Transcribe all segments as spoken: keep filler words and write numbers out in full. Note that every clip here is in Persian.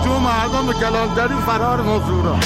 تو مردم به کلانتری فرار مزورا.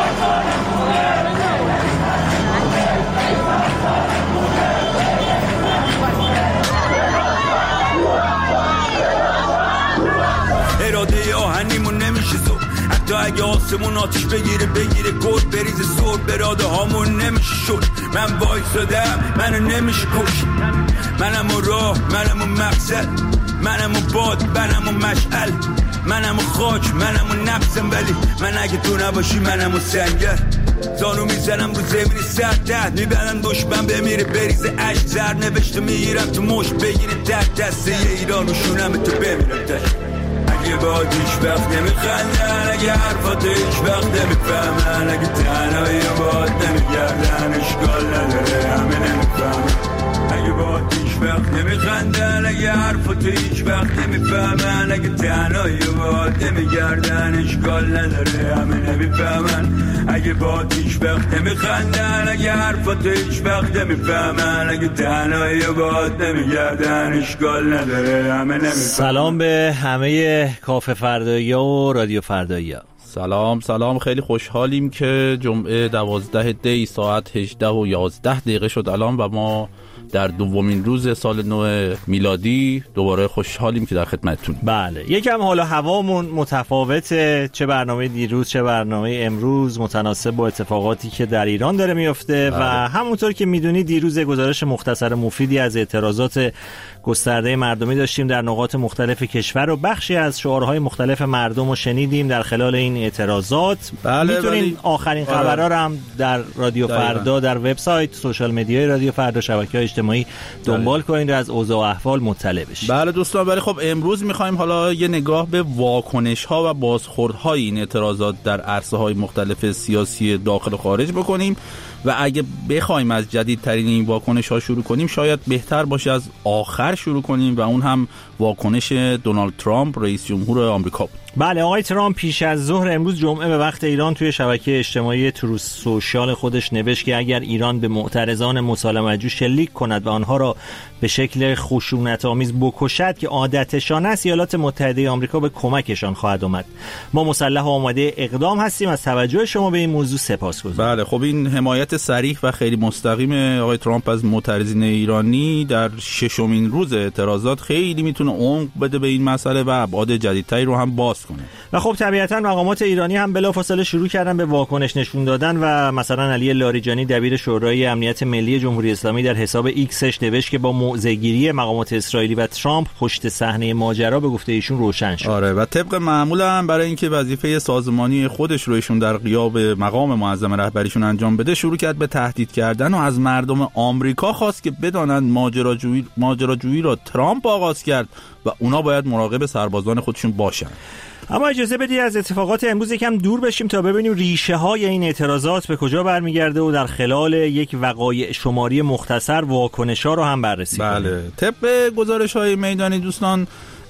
اراده آهنیمون نمیشه زور، حتی اگه آسمون آتیش بگیره بگیره گل بریزه سور، براده هامون نمیشه شد. من وایسادم منو نمیشه کش، منم و راه منم و مقصد، منم و باد منم و مشعل، منم و خاک منم و نفسم، ولی من اگه تو نباشی منم و سنگر. زانو میزنم رو زمین سردت، میبرم دشمن بمیره بریزه عشق، زر نوشته میگیرم تو مش بگیره در دسته ایران و شونم تو بمیرم دشت. اگه باد هیچ وقت نمیخندن، اگه حرفات هیچ وقت نمیفهمن، اگه تنهایی باد نمیگردن اشکال نداره همه نمیفهمن. اگه باد هیچ وقت نمیخندن، اگه حرفات هیچ وقت نمیفهمن، اگه تنهایی باد نمیگردن اشکال نداره همه نمیفهمن. اگه باد هیچ وقت نمیخندن، اگه حرفات هیچ وقت نمیفهمن، اگه تنهایی باد نمیگردن اشکال نداره همه نمیفهمن. سلام به همه کافه فردایی‌ها و رادیو فردایی‌ها. سلام سلام، خیلی خوشحالیم که جمعه دوازده دی ساعت هجده و یازده دقیقه شد الان و ما در دومین روز سال نو میلادی دوباره خوشحالیم که در خدمتتونیم. بله، یکم حالا هوامون متفاوته، چه برنامه دیروز چه برنامه امروز متناسب با اتفاقاتی که در ایران داره میفته. بله. و همونطور که میدونی دیروز گزارش مختصر مفیدی از اعتراضات گسترده مردمی داشتیم در نقاط مختلف کشور و بخشی از شعارهای مختلف مردم رو شنیدیم در خلال این اعتراضات. بله، میتونین بله. آخرین خبرها رو هم در رادیو دایما. فردا در وبسایت، سوشال میدیای رادیو فردا، شبکه‌های اجتماعی دنبال کنید و از اوضاع و احوال مطلع بشید. بله دوستان، ولی خب امروز می‌خوایم حالا یه نگاه به واکنش‌ها و بازخوردهای این اعتراضات در عرصه‌های مختلف سیاسی داخل و خارج بکنیم و اگه بخوایم از جدیدترین این واکنش‌ها شروع کنیم شاید بهتر باشه از آخر شروع کنیم و اون هم واکنش دونالد ترامپ رئیس جمهور آمریکا بود. بله، آقای ترامپ پیش از ظهر امروز جمعه به وقت ایران توی شبکه اجتماعی تروث سوشال خودش نوشت که اگر ایران به معترضان مسالمت‌جو شلیک کند و آنها را به شکل خشونت‌آمیز بکشد که عادتشان است، ایالات متحده آمریکا به کمکشان خواهد آمد. ما مسلح و آماده اقدام هستیم. از توجه شما به این موضوع سپاسگزارم. بله، خب این حمایت صریح و خیلی مستقیم آقای ترامپ از معترضین ایرانی در ششمین روز اعتراضات خیلی میتونه عمق بده به این مسئله و ابعاد جدیدتری رو هم باز کنه. و خب طبیعتاً مقامات ایرانی هم بلافاصله شروع کردن به واکنش نشون دادن و مثلا علی لاریجانی دبیر شورای امنیت ملی جمهوری اسلامی در حساب ایکسش نوشت که با موضع‌گیری مقامات اسرائیلی و ترامپ پشت صحنه ماجرا به گفته ایشون روشن شد. آره، و طبق معمول هم برای اینکه وظیفه سازمانی خودش رو ایشون در غیاب مقام معظم رهبریشون انجام بده شروع کرد به تهدید کردن و از مردم آمریکا خواست که بدانند ماجراجویی ماجراجویی را ترامپ آغاز کرد و اونا باید مراقب سربازان خودشون باشن. اما اجازه بدید از اتفاقات امروز یکم دور بشیم تا ببینیم ریشه های این اعتراضات به کجا برمیگرده و در خلال یک وقایع شماری مختصر واکنش‌ها رو هم بررسی کنیم. بله، طبق گزارش‌های میدانی دوستان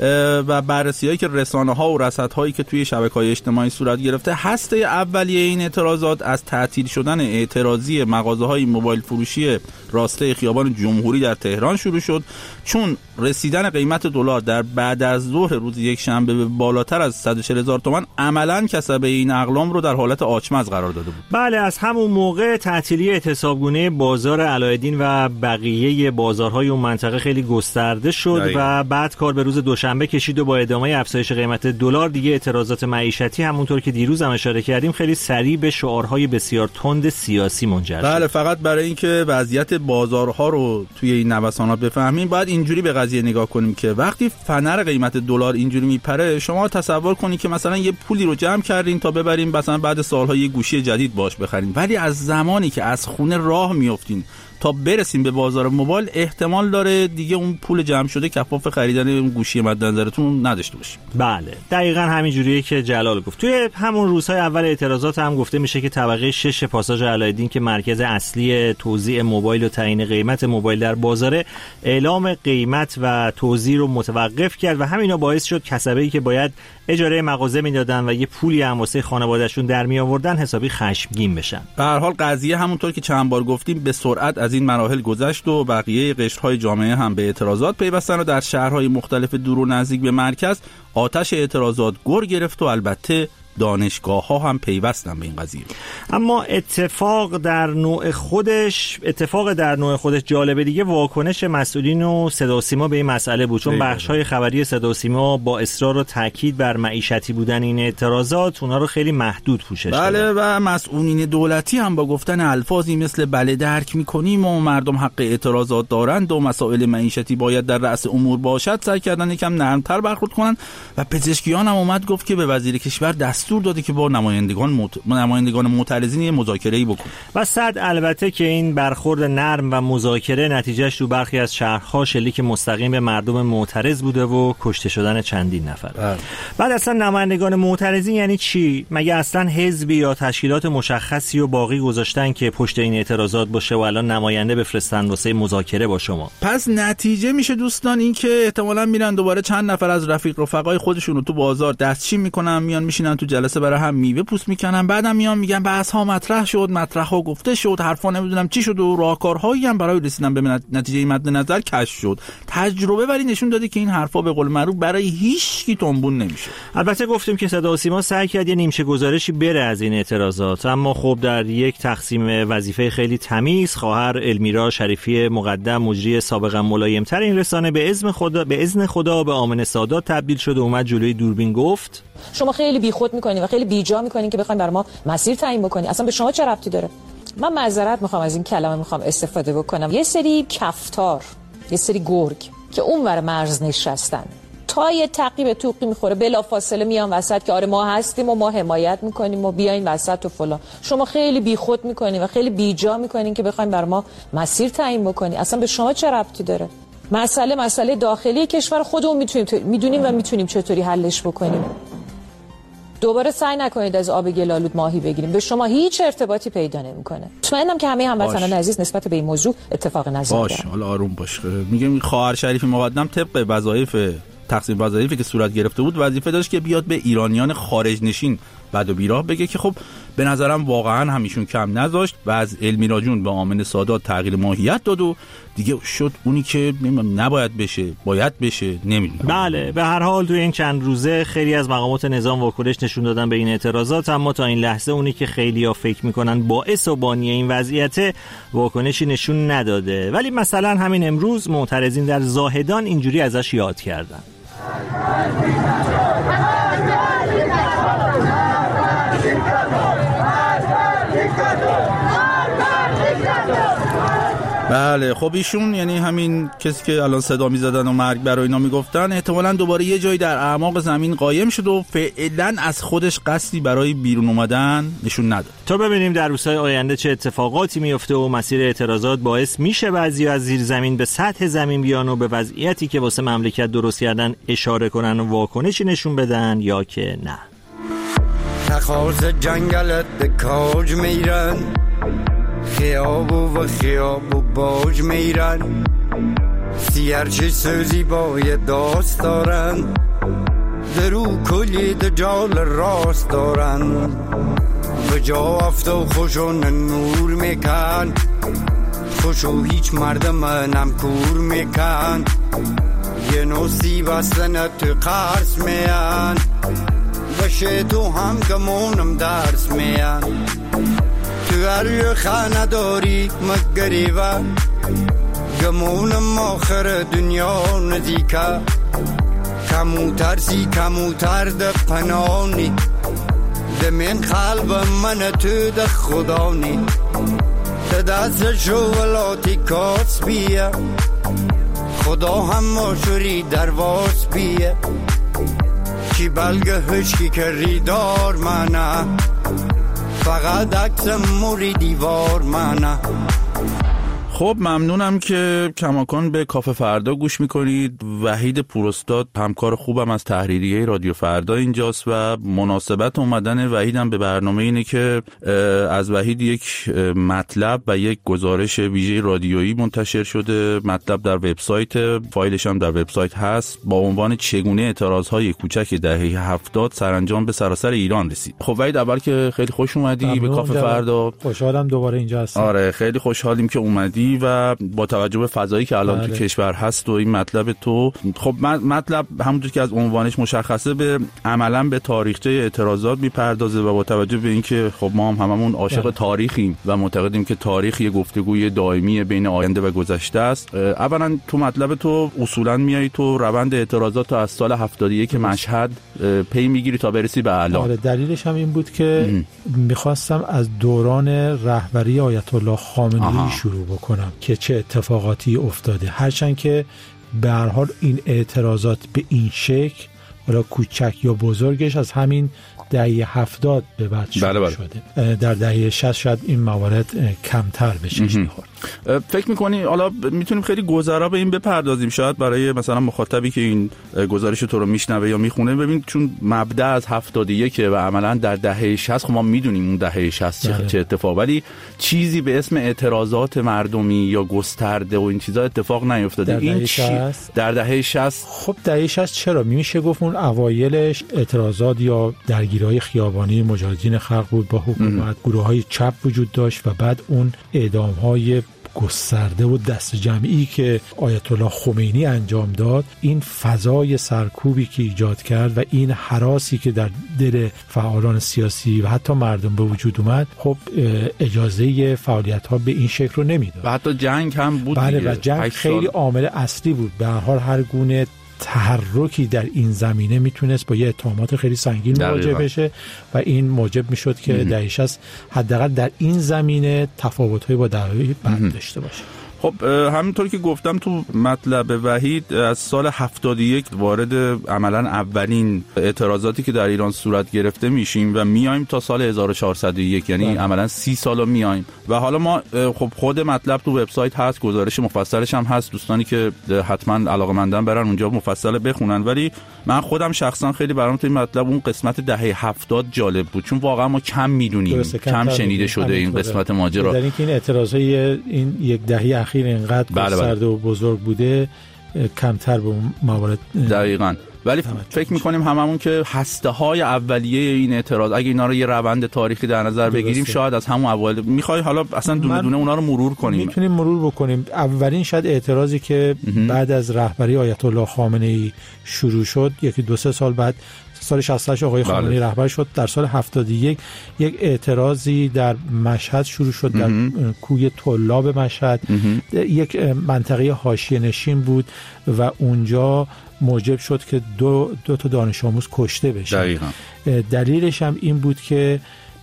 و بررسی‌هایی که رسانه‌ها و رصدهایی که توی شبکه‌های اجتماعی صورت گرفته، هسته اولیه این اعتراضات از تعطیل شدن اعتراضی مغازه‌های موبایل فروشی راسته خیابان جمهوری در تهران شروع شد، چون رسیدن قیمت دلار در بعد از ظهر روز یک شنبه به بالاتر از صد و چهل هزار تومان عملاً کسبه این اقلام رو در حالت آچمز قرار داده بود. بله، از همون موقع تعطیلی اعتصابگونه بازار علایالدین و بقیه بازارهای اون منطقه خیلی گسترده شد داید. و بعد کار به روز دوشنبه کشید و با ادامه افزایش قیمت دلار دیگه اعتراضات معیشتی همونطور که دیروز هم اشاره کردیم خیلی سریع به شعارهای بسیار تند سیاسی منجر شد. بله، فقط برای اینکه وضعیت بازارها رو توی این نوسانات بفهمیم باید اینجوری به قضیه نگاه کنیم که وقتی فنر قیمت دلار اینجوری میپره، شما تصور کنید که مثلا یه پولی رو جمع کردین تا ببرین مثلا بعد سالها یه گوشی جدید باش بخرین، ولی از زمانی که از خونه راه میافتین تا برسیم به بازار موبایل احتمال داره دیگه اون پول جمع شده کفاف خریدن اون گوشی مد نظرتون نداشته باشیم. بله، دقیقاً همین جوریه که جلال گفت. توی همون روزهای اول اعتراضات هم گفته میشه که طبقه شش پاساژ علایالدین که مرکز اصلی توزیع موبایل و تعیین قیمت موبایل در بازاره، اعلام قیمت و توزیع رو متوقف کرد و همینا باعث شد کسبه‌ای که باید اجاره مغازه میدادن و یه پولی هم واسه خانواده‌شون در می آوردن حسابی خشمگین بشن. به هر حال قضیه همونطور که چند بار گفتیم به سرعت از از این مراحل گذشت و بقیه قشرهای جامعه هم به اعتراضات پیوستن و در شهرهای مختلف دور و نزدیک به مرکز آتش اعتراضات گر گرفت و البته دانشگاه ها هم پیوستن به این قضیه. اما اتفاق در نوع خودش اتفاق در نوع خودش جالبه دیگه واکنش مسئولین و صدا و سیما به این مسئله بود، چون بخش‌های خبری صدا و سیما با اصرار و تاکید بر معیشتی بودن این اعتراضات اونها رو خیلی محدود پوشش دادن. بله و مسئولین دولتی هم با گفتن الفاظی مثل بله درک می‌کنیم و مردم حق اعتراضات دارند و مسائل معیشتی باید در رأس امور باشد سعی کردن یکم نرم‌تر برخورد کنن و پزشکیان هم اومد گفت که به وزیر کشور دست دستور داده که با نمایندگان مت... نمایندگان معترضین مذاکره‌ای بکنه. و صد البته که این برخورد نرم و مذاکره نتیجهش تو برخی از شهرها شلیک مستقیم به مردم معترض بوده و کشته شدن چندین نفر. اه. بعد اصلا نمایندگان معترضین یعنی چی؟ مگه اصلا حزبی یا تشکیلات مشخصی و باقی گذاشتن که پشت این اعتراضات باشه و الان نماینده بفرستن واسه مذاکره با شما؟ پس نتیجه میشه دوستان این که احتمالاً میرن دوباره چند نفر از رفیق رفقای خودشون رو تو بازار دستچین میکنن، میان میشینن تو جلسه برای هم میوه پوست میکنن، بعدم میان میگن بحث ها مطرح شد، مطرح ها گفته شد، حرفا نمیدونم چی شد و راهکارهایی هم برای رسیدن به نتیجه مد نظر کشف شد. تجربه ولی نشون داده که این حرفا به قول معروف برای هیچ کی تنبون نمیشه. البته گفتیم که صدا و سیما سعی کرد یه نیمچه گزارشی بره از این اعتراضات، اما خب در یک تقسیم وظیفه خیلی تمیز خواهر المیرا شریفی مقدم مجری سابقا ملایم‌تر این رسانه به اذن خدا به اذن خدا به آمن سادات تبدیل شد و اومد جلوی دوربین گفت شما خیلی بیخود میکنین و خیلی بیجا میکنین که بخواید برای ما مسیر تعیین بکنین. اصلا به شما چه ربطی داره؟ من معذرت میخوام از این کلمه میخوام استفاده بکنم. یه سری کفتار، یه سری گرگ که اونور مرز نشستن تا یه تعقیب توقی میخوره بلافاصله میان وسط که آره ما هستیم و ما حمایت میکنیم و بیاین وسط و فلان. شما خیلی بیخود میکنین و خیلی بیجا میکنین که بخواید برای ما مسیر تعیین بکنین. اصلا به شما چه ربطی داره؟ مسئله مسئله داخلی کشور خودمون میتونیم میدونیم و میتونیم چطوری حلش بکنیم. دوباره سعی نکنید از آب گلالود ماهی بگیریم، به شما هیچ ارتباطی پیدا نمیکنه. مطمئنم که همه هموطنان عزیز نسبت به این موضوع اتفاق نظر دارن. باش حالا آروم باش. میگم خواهر شریفی مقدم طبق وظایف تقسیم وظایفی که صورت گرفته بود وظیفه داشت که بیاد به ایرانیان خارج نشین بعد و بیراه بگه که خب به نظرم واقعا همیشون کم نذاشت و از المیرا جون به آمن سادات تغییر ماهیت داد و دیگه شد اونی که نباید بشه باید بشه نمیدونم. بله به هر حال توی این چند روزه خیلی از مقامات نظام واکنش نشون دادن به این اعتراضات، اما تا این لحظه اونی که خیلی‌ها فکر میکنن باعث و بانی این وضعیت واکنشی نشون نداده. ولی مثلا همین امروز معترضین در زاهدان اینجوری ازش یاد کردن. بله خب ایشون یعنی همین کسی که الان صدا می‌زدن و مرگ برای اینا میگفتن احتمالاً دوباره یه جایی در اعماق زمین قایم شد و فعلاً از خودش قصدی برای بیرون اومدن نشون نداد. تا ببینیم در روزهای آینده چه اتفاقاتی میفته و مسیر اعتراضات باعث میشه بعضی از زیر زمین به سطح زمین بیان و به وضعیتی که واسه مملکت درست کردن اشاره کنن و واکنشی نشون بدن یا که نه. تخاز جنگلت به کاج میرن، خیابو و خیابو باج میرن، سیرچی سوزی باید داست دارن، درو کلید جال راست دارن، به جا افتو خوشون نور میکن، خوشو هیچ مردم نمکور میکن، یه نوسی بستن تو قرص میان، بشه تو هم گمونم درس میان، تو هر خانه داری مگریبه، گمونم آخر دنیا نزیکه، کمو ترسی کمو ترد پنانی، دمین قلب من تو ده خدانی، ده دست شولاتی کاس بیه، خدا هم ماشوری درواز بیه، کی بلگه هشکی که ریدار منه، فقط عکس موری دیوار منه. خب ممنونم که کماکان به کافه فردا گوش میکنید. وحید پوراستاد همکار خوبم از تحریریه رادیو فردا اینجاست و مناسبت اومدن وحیدم به برنامه اینه که از وحید یک مطلب و یک گزارش ویژه رادیویی منتشر شده. مطلب در وبسایت، فایلش هم در وبسایت هست، با عنوان چگونه اعتراضهای کوچک دهه هفتاد سرانجام به سراسر ایران رسید. خب وحید اول که خیلی خوش اومدی به کافه فردا. خوشحالم دوباره اینجا هستم. آره خیلی خوشحالیم که اومدی. هستی و با توجه به فضایی که الان بله. تو کشور هست و این مطلب تو، خب مطلب همونطور که از عنوانش مشخصه به عملا به تاریخچه اعتراضات میپردازه و با توجه به اینکه خب ما هم هممون عاشق بله. تاریخیم و معتقدیم که تاریخ یه گفتگوی دائمی بین آینده و گذشته است. اولا تو مطلب تو اصولا میای تو روند اعتراضات از سال هفتاد و یک مشهد پی میگیری تا برسی به الان. آره، دلیلش هم این بود که میخواستم از دوران رهبری آیت الله خامنه‌ای شروع بکنم که چه اتفاقاتی افتاده، هرچند که به هر حال این اعتراضات به این شکل حالا کوچک یا بزرگش از همین دهه هفتاد به بعد شروع بله بله. شده. در دهه شصت شاید این موارد کمتر به چشم می‌خورد. فکر می‌کنی حالا میتونیم خیلی گذرا به این بپردازیم، شاید برای مثلا مخاطبی که این گزارش تو رو میشنوه یا میخونه ببین چون مبدا از هفتاد و یک و عملا در دهه شصت، خب ما میدونیم اون دهه شصت چه, چه اتفاق، ولی چیزی به اسم اعتراضات مردمی یا گسترده و این چیزا اتفاق نیفتاده. این چی در دهه شصت؟ خب دهه شصت چرا میشه گفت اون اوایلش اعتراضات یا درگیری‌های خیابانی مجاهدین خلق بود با حکومت، گروه‌های چپ وجود داشت و بعد اون اعدام‌های گسترده و دست جمعی که آیت الله خمینی انجام داد، این فضای سرکوبی که ایجاد کرد و این هراسی که در دل فعالان سیاسی و حتی مردم به وجود اومد، خب اجازه فعالیت‌ها به این شکل رو نمیداد و حتی جنگ هم بود. بله و جنگ خیلی عامل اصلی بود. به هر حال هر گونه تحرکی در این زمینه میتونست با یه اتهامات خیلی سنگین مواجه بشه و این موجب میشد که دهه شصت حداقل در این زمینه تفاوت‌هایی با دهه‌های بعد داشته باشه. خب همینطور که گفتم تو مطلب وحید از سال هفتاد و یک وارد عملا اولین اعتراضاتی که در ایران صورت گرفته میشیم و میایم تا سال هزار و چهارصد و یک، یعنی بله. عملا سی سال میایم و حالا ما خب خود مطلب تو وبسایت هست، گزارش مفصلش هم هست، دوستانی که حتما علاقه‌مندن برن اونجا مفصل بخونن، ولی من خودم شخصا خیلی برام تو این مطلب اون قسمت دهه هفتاد جالب بود چون واقعا ما کم میدونیم، کم شنیده شده این قسمت ماجرا، در اینکه این اعتراضای این یک دهه اخیر اینقدر بله گسترده بله. و بزرگ بوده کمتر به موارد دقیقاً. ولی فکر می‌کنیم هممون که هسته‌های اولیه این اعتراض اگه اینا رو یه روند تاریخی در نظر بگیریم شاید از همون اول می‌خوای حالا اصلا دونه دونه اونا رو مرور کنیم. می‌تونیم مرور بکنیم. اولین شاید اعتراضی که بعد از رهبری آیت الله خامنه‌ای شروع شد، یکی دو سه سال بعد سال شصت و هشت آقای خامنه‌ای بله. رهبر شد، در سال هفتاد و یک یک اعتراضی در مشهد شروع شد در کوی طلاب مشهد، یک منطقه حاشیه نشین بود و اونجا موجب شد که دو دو تا دانش آموز کشته بشن. دقیقاً. دلیلش هم این بود که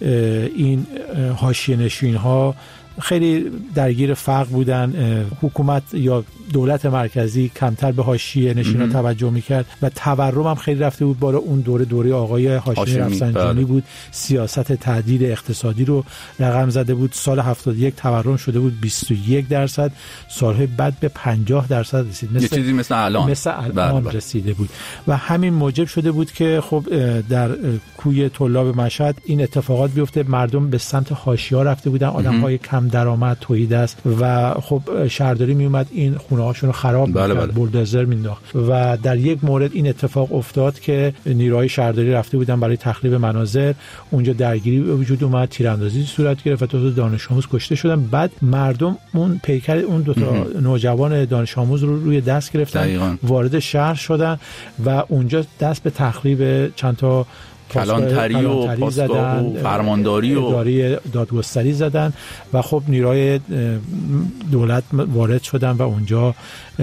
این حاشیه نشین‌ها خیلی درگیر فقر بودن، حکومت یا دولت مرکزی کمتر به حاشیه نشینا توجه میکرد و تورم هم خیلی رفته بود بالا. اون دوره دوره آقای هاشمی رفسنجانی بود، سیاست تعدیل اقتصادی رو رقم زده بود. سال هفتاد و یک تورم شده بود بیست و یک درصد، سالهای بعد به پنجاه درصد رسید، مثل چیزی مثل الان مثل الان بله. رسیده بود و همین موجب شده بود که خب در کوی طلاب مشهد این اتفاقات بیفته. مردم به سمت حاشیه‌ها رفته بودن، آدم‌های کم درآمد، توحیدست و خب شهرداری می اومد این خونه هاشون رو خراب بله می‌کرد، بولدوزر مینداخت و در یک مورد این اتفاق افتاد که نیروهای شهرداری رفته بودن برای تخریب مناظر، اونجا درگیری به وجود اومد، تیراندازی صورت گرفت و دو تا دانش آموز کشته شدن. بعد مردم اون پیکر اون دو تا نوجوان دانش آموز رو روی دست گرفتن دقیقا. وارد شهر شدن و اونجا دست به تخریب چند تا کلانتری و پاسگاه و فرمانداری و اداره دادگستری زدن و خب نیروهای دولت وارد شدن و اونجا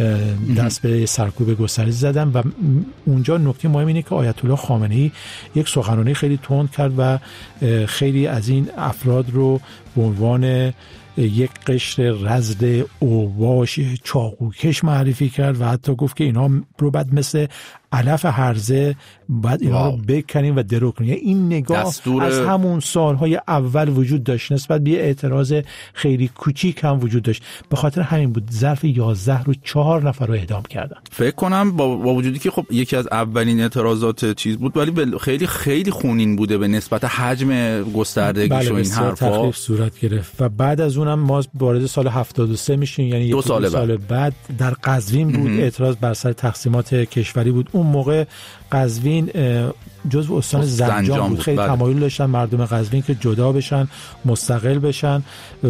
دست به سرکوب گستری زدن و اونجا نکته مهم اینه که آیت الله خامنه‌ای یک سخنرانی خیلی تند کرد و خیلی از این افراد رو به عنوان یک قشر رزد اوباش چاقوکش معرفی کرد و حتی گفت که اینا رو بعد مثل علف هرزه بعد اینا رو بکنیم و درو کنیم. این نگاه دستور... از همون سالهای اول وجود داشت، نسبت به اعتراض خیلی کوچیک هم وجود داشت. به خاطر همین بود ظرف یازده روز چهار نفر رو اعدام کردن. فکر کنم با, با وجودی که خب یکی از اولین اعتراضات چیز بود ولی خیلی خیلی خونین بوده به نسبت حجم گستردگیش و این حرفا صورت گرفت و بعد از اون اونم ما وارد سال هفتاد و سه میشیم، یعنی دو یک سال, دو سال بعد. بعد در قزوین بود. اعتراض بر سر تقسیمات کشوری بود. اون موقع قزوین جزو استان زنجان, زنجان بود. خیلی تمایل داشتن مردم قزوین که جدا بشن، مستقل بشن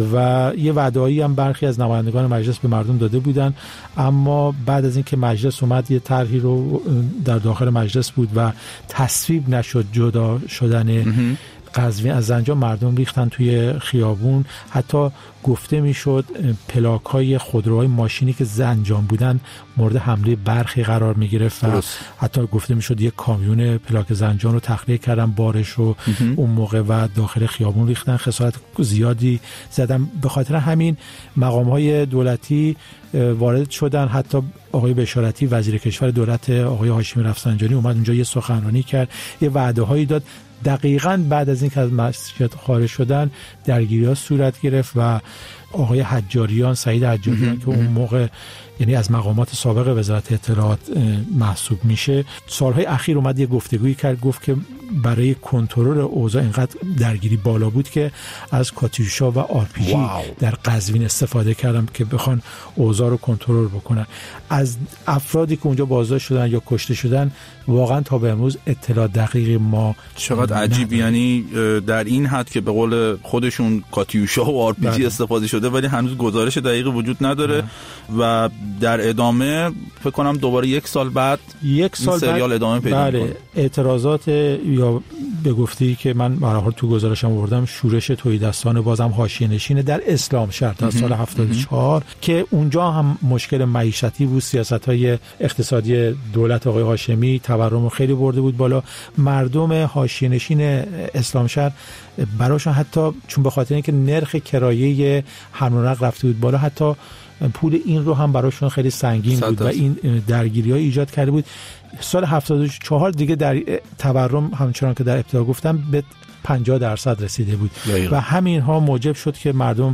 و یه وعده‌ای هم برخی از نمایندگان مجلس به مردم داده بودن، اما بعد از اینکه مجلس اومد یه طرحی رو در داخل مجلس بود و تصویب نشد جدا شدن قزوین از زنجان، مردم ریختن توی خیابون. حتی گفته میشد پلاک‌های خودروهای ماشینی که زنجان بودن مورد حمله برخی قرار میگرفت و حتی گفته میشد یک کامیون پلاک زنجان رو تخلیه کردن، بارش رو اون موقع و داخل خیابون ریختن، خسارت زیادی زدن. به خاطر همین مقام‌های دولتی وارد شدن. حتی آقای بشارتی وزیر کشور دولت آقای هاشمی رفسنجانی اومد اونجا یه سخنرانی کرد، یه وعده‌هایی داد. دقیقاً بعد از اینکه از مسجد خارج شدن درگیری‌ها صورت گرفت و آقای حجاریان، سعید حجاریان که اون موقع یعنی از مقامات سابق وزارت اطلاعات محسوب میشه، سالهای اخیر اومد یه گفتگویی کرد، گفت که برای کنترل اوضاع اینقدر درگیری بالا بود که از کاتیوشا و آرپیجی در قزوین استفاده کردم که بخوان اوضاع رو کنترل بکنن. از افرادی که اونجا بازداشت شدن یا کشته شدن واقعا تا به امروز اطلاع دقیقی ما چقدر عجیب، یعنی در این حد که به قول خودشون کاتیوشا و آرپیجی بله. استفاده شده ولی هنوز گزارش دقیقی وجود نداره بله. و در ادامه فکر کنم دوباره یک سال بعد یک سال سریال بعد ادامه پیدا بله. میکنه. اعتراضات یا به گفتی که من برای تو گزارشم آوردم، شورش تهیدستان بازم حاشیه نشینه در اسلام شهر تا سال هفتاد و چهار که اونجا هم مشکل معیشتی بود، سیاست‌های اقتصادی دولت آقای هاشمی تورم خیلی برده بود بالا. مردم حاشیه نشین اسلام شهر براشون حتی چون به خاطر اینکه نرخ کرایه حمل و نقل رفته بود بالا، حتی پول این رو هم براشون خیلی سنگین بود و این درگیری‌ها ایجاد کرده بود. سال هفتاد و چهار دیگه در تورم همچنان که در ابتدا گفتم به پنجاه درصد رسیده بود دقیقا. و همین ها موجب شد که مردم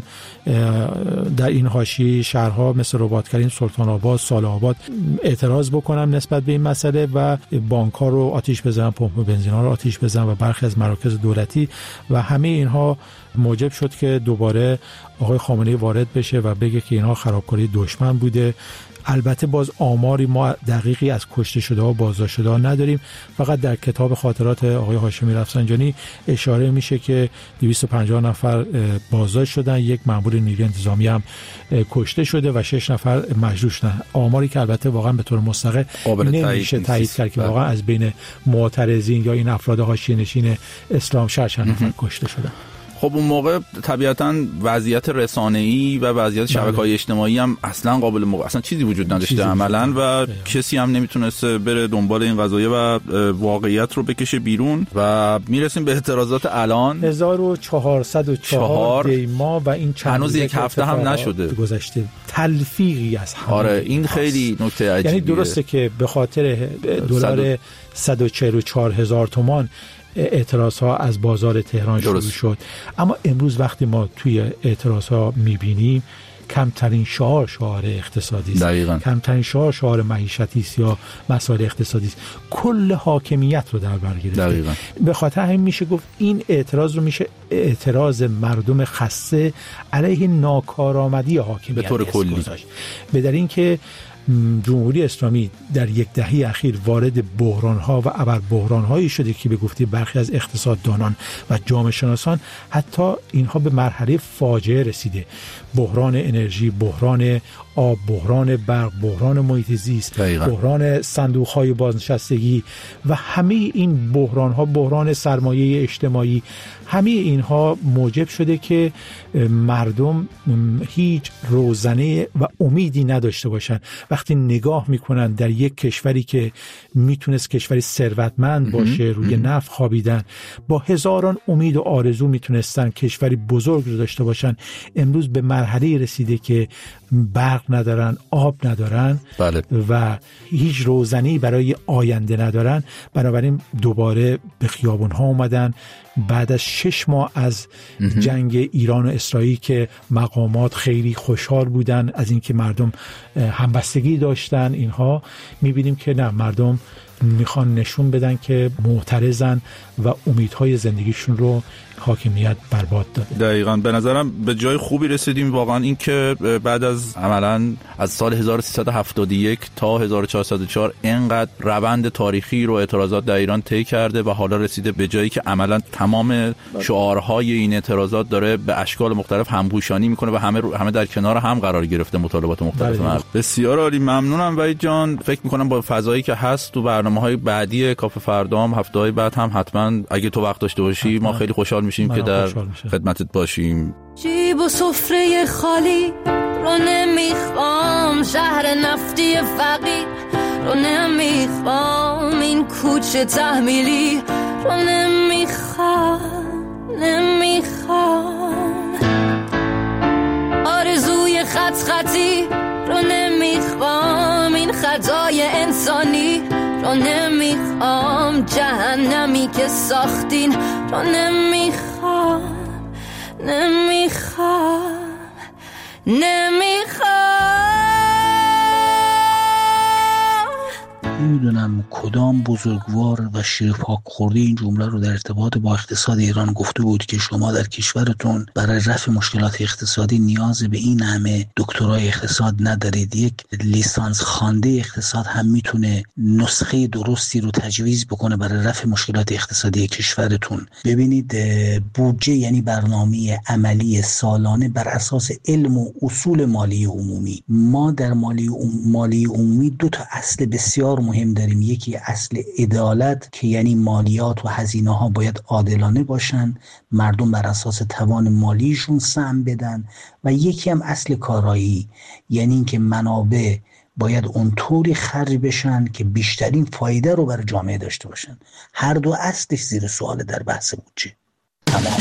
در این حاشیه شهرها مثل رباطکریم، سلطان آباد، سال آباد اعتراض بکنن نسبت به این مسئله و بانک ها رو آتش بزنن، پمپ بنزین ها رو آتش بزنن و برخی از مراکز دولتی و همه اینها موجب شد که دوباره آقای خامنه‌ای وارد بشه و بگه که اینها خرابکاری دشمن بوده. البته باز آماری ما دقیقی از کشته شده ها، بازداشت شده ها نداریم، فقط در کتاب خاطرات آقای هاشمی رفسنجانی اشاره میشه که دویست و پنجاه نفر بازداشت شدن، یک مأمور نیروی انتظامی هم کشته شده و شش نفر مجروح شدن. آماری که البته واقعا به طور مستقل نمیشه تایید کرد که واقعا از بین معترضین یا این افراد حاشیه نشین اسلام شهر چند نفر کشته شدن. خب اون موقع طبیعتاً وضعیت رسانه‌ای و وضعیت شبکه‌های اجتماعی هم اصلا قابل موقع اصلا چیزی وجود نداشته عملاً و بله. کسی هم نمیتونست بره دنبال این قضایه و واقعیت رو بکشه بیرون و میرسیم به اعتراضات الان هزار و چهارصد و چهار دیما و این چند هنوز یک هفته هم نشده گذشته. تلفیقی از همه آره این خیلی نکته عجیبیه. یعنی درسته که به خاطر دلار صد و چهل و چهار هزار تومان اعتراض ها از بازار تهران شروع شد، اما امروز وقتی ما توی اعتراض ها میبینیم کمترین شعار شعار اقتصادی است، کمترین شعار شعار معیشتی است یا مسائل اقتصادی است، کل حاکمیت رو در بر گرفته. به خاطر همین میشه گفت این اعتراض رو میشه اعتراض مردم خسته علیه ناکارآمدی حاکمیت به طور کلی گذاشت. به دلیل اینکه جمهوری اسلامی در یک دهه اخیر وارد بحران‌ها و ابر بحران‌هایی شده که به گفته برخی از اقتصاددانان و جامعه شناسان حتی اینها به مرحله فاجعه رسیده. بحران انرژی، بحران آب، بحران برق، بحران محیط زیست، بحران صندوق‌های بازنشستگی و همه این بحران‌ها، بحران سرمایه اجتماعی، همه اینها موجب شده که مردم هیچ روزنه و امیدی نداشته باشن. وقتی نگاه میکنن در یک کشوری که میتونست کشوری ثروتمند باشه، روی نفت خوابیدن، با هزاران امید و آرزو میتونستن کشوری بزرگ رو داشته باشن، امروز به مرحله رسیده که برق ندارن، آب ندارن بله. و هیچ روزنه‌ای برای آینده ندارن. بنابراین دوباره به خیابون ها اومدن بعد از شش ماه از جنگ ایران و اسرائیل که مقامات خیلی خوشحال بودن از اینکه مردم همبستگی داشتن. اینها میبینیم که نه، مردم میخوان نشون بدن که معترضن و امیدهای زندگیشون رو حاکمیت برباد داده. دقیقاً به نظرم به جای خوبی رسیدیم واقعا. این که بعد از عملاً از سال هزار و سیصد و هفتاد و یک تا هزار و چهارصد و چهار اینقدر روند تاریخی رو اعتراضات در ایران طی کرده و حالا رسیده به جایی که عملاً تمام شعارهای این اعتراضات داره به اشکال مختلف همپوشانی میکنه و همه همه در کنار هم قرار گرفته مطالبات مختلف مردم. بسیار عالی، ممنونم وحید جان. فکر میکنم با فضایی که هست تو برنامه‌های بعدی کافه فردام هفته‌های بعد هم حتما اگه تو وقت داشته باشی ما خیلی خوشحال میشیم که در خدمتت باشیم. جیب و سفره خالی رو نمیخوام، شهر نفتی فقیر رو نمیخوام، این کوچه تحمیلی رو نمیخوام نمیخوام، آرزوی خط خطی رو نمیخوام، این خطای انسانی رو نمیخوام، جهنمی که ساختین رو نمیخوام نمیخوام نمیخوام. نمیدونم کدام بزرگوار و شیر پاک خورده این جمله رو در ارتباط با اقتصاد ایران گفته بود که شما در کشورتون برای رفع مشکلات اقتصادی نیاز به این همه دکترای اقتصاد ندارید، یک لیسانس خوانده اقتصاد هم میتونه نسخه درستی رو تجویز بکنه برای رفع مشکلات اقتصادی کشورتون. ببینید بودجه یعنی برنامه عملی سالانه بر اساس علم و اصول مالی عمومی. ما در مالی مالی عمومی دو تا اصل بسیار مهم داریم، یکی اصل عدالت که یعنی مالیات و هزینه ها باید عادلانه باشن، مردم بر اساس توان مالیشون سهم بدن، و یکی هم اصل کارایی یعنی اینکه منابع باید اونطوری خرج بشن که بیشترین فایده رو برای جامعه داشته باشن. هر دو اصلش زیر سوال در بحث بودجه. تمام.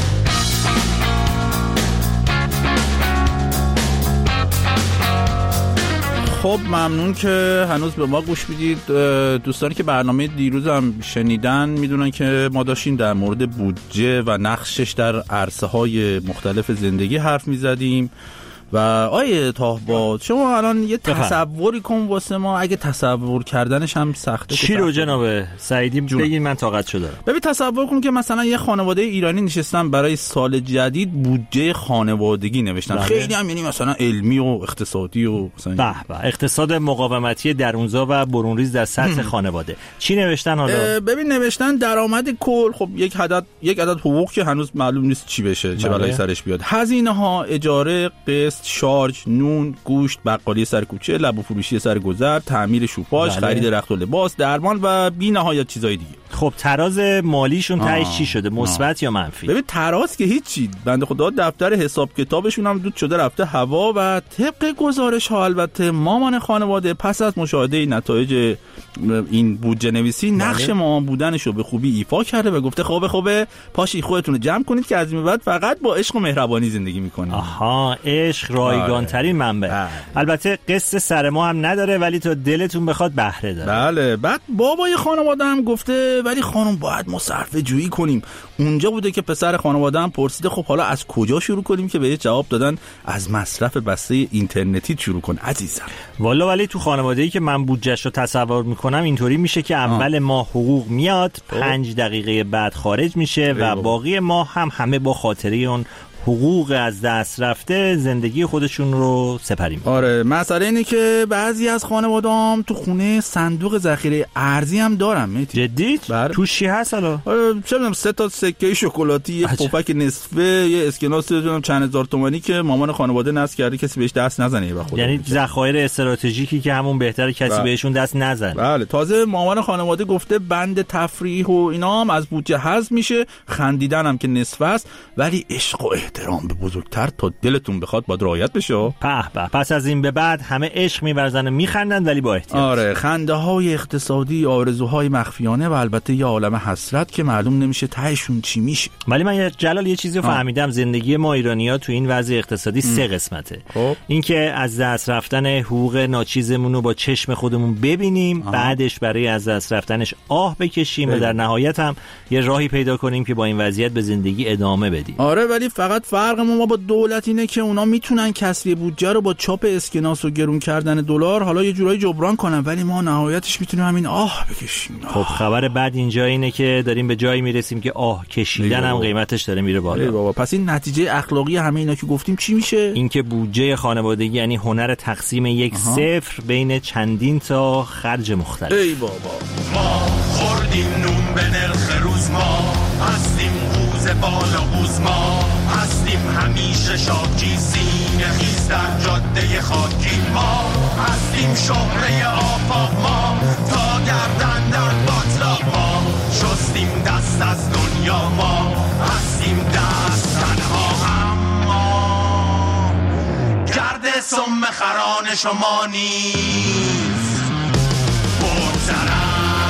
خب ممنون که هنوز به ما گوش میدید. دوستانی که برنامه دیروزم شنیدن میدونن که ما داشتیم در مورد بودجه و نقشش در عرصه های مختلف زندگی حرف میزدیم و آیه تاهباد شما الان یه تصوری کن واسه ما، اگه تصور کردنش هم سخته. چی رو جناب سعیدی بگین، من طاقت شو دارم. ببین تصور کن که مثلا یه خانواده ایرانی نشستن برای سال جدید بودجه خانوادگی نوشتن. بله. خیلی هم یعنی مثلا علمی و اقتصادی و مثلا به به اقتصاد مقاومتی درونزا و برونریز در سطح خانواده. چی نوشتن حالا؟ ببین نوشتن درآمد کل، خب یک عدد یک عدد حقوق که هنوز معلوم نیست چی بشه، چه بلایی سرش بیاد. هزینه ها، اجاره، قسط، شارژ، نون، گوشت، بقالی سر کوچه، لب و فروشی سر گذر، تعمیر شوپاژ، بله. خرید رخت و لباس، درمان و بی نهایت چیزای دیگه. خب تراز مالیشون تهش چی شده؟ مثبت یا منفی؟ ببین تراز که هیچی، بنده خدا دفتر حساب کتابشون هم دود شده رفته هوا و طبق گزارش ها البته مامان خانواده پس از مشاهده نتایج این بودجه نویسی بله. نقش مامان بودنش رو به خوبی ایفا کرده و گفته خوبه خوبه پاشی خودتون رو جمع کنید که از این بعد فقط با عشق و مهربانی زندگی میکنید. آها، عشق رایگان ترین منبع. بله. البته قصه سر ما هم نداره ولی تا دلتون بخواد بهره داره. بله. بعد بابای خانواده هم گفته ولی خانم باید ما صرفه جویی کنیم. اونجا بوده که پسر خانواده هم پرسیده خب حالا از کجا شروع کنیم، که بهش جواب دادن از مصرف بسته اینترنتی شروع کن عزیزم. والا ولی تو خانواده‌ای که من بودجه‌شو تصور میکنم اینطوری میشه که اول ماه حقوق میاد، پنج دقیقه بعد خارج میشه و باقی ماه هم همه با خاطره اون حقوق از دست رفته زندگی خودشون رو سپری می‌کنن. آره، مسئله اینه که بعضی از خانواده‌ام تو خونه صندوق ذخیره ارزی هم دارن. میتی جدی؟ توش چی هست حالا؟ آره، چه می‌دونم سه تا سکه شکلاتی، یه پفک نصفه، یه اسکناس چند هزار تومانی که مامان خانواده نصب کرده کسی بهش دست نزنه. با خود یعنی ذخایر استراتژیکی که همون بهتره کسی بله. بهشون دست نزنه. بله. تازه مامان خانواده گفته بند تفریح و اینا هم از بودجه حذف میشه، خندیدن هم که نصف است، ولی عشق و احترام به بزرگتر تا دلتون بخواد باید رعایت بشه. به به. پس از این به بعد همه عشق می‌ورزن و میخندن ولی با احتیاط. آره، خنده‌های اقتصادی، آرزوهای مخفیانه و البته یه عالمه حسرت که معلوم نمیشه تهشون چی میشه. ولی من جلال یه چیزی رو فهمیدم، زندگی ما ایرانی‌ها تو این وضع اقتصادی ام. سه قسمته. خب. اینکه از دست رفتن حقوق ناچیزمون رو با چشم خودمون ببینیم، آه. بعدش برای از دست رفتنش آه بکشیم و در نهایت هم یه راهی پیدا کنیم که با این وضعیت به زندگی ادامه بدیم. آره، ولی فقط فرق ما با دولت اینه که اونا میتونن کسری بودجه رو با چاپ اسکناس و گرون کردن دلار حالا یه جورایی جبران کنن، ولی ما نهایتش میتونیم همین آه بکشیم. خب خبر بعد اینجا اینه که داریم به جایی میرسیم که آه کشیدن هم قیمتش داره میره بالا. بابا پس این نتیجه اخلاقی همه اینا که گفتیم چی میشه؟ اینکه بودجه خانوادگی یعنی هنر تقسیم یک آها. صفر بین چندین تا خرج مختلف. ای بابا ما خوردیم نون به نرخ روز، ما هستیم قوز بالا قوز، ما هستیم همیشه شاکی سینه خیز در جاده خاکی، ما هستیم شهره آفاق، ما تا گردن در باطلاق، ما شستیم دست از دنیا، ما هستیم دست تنها، اما گرد سم خران شما نیست بگذرم.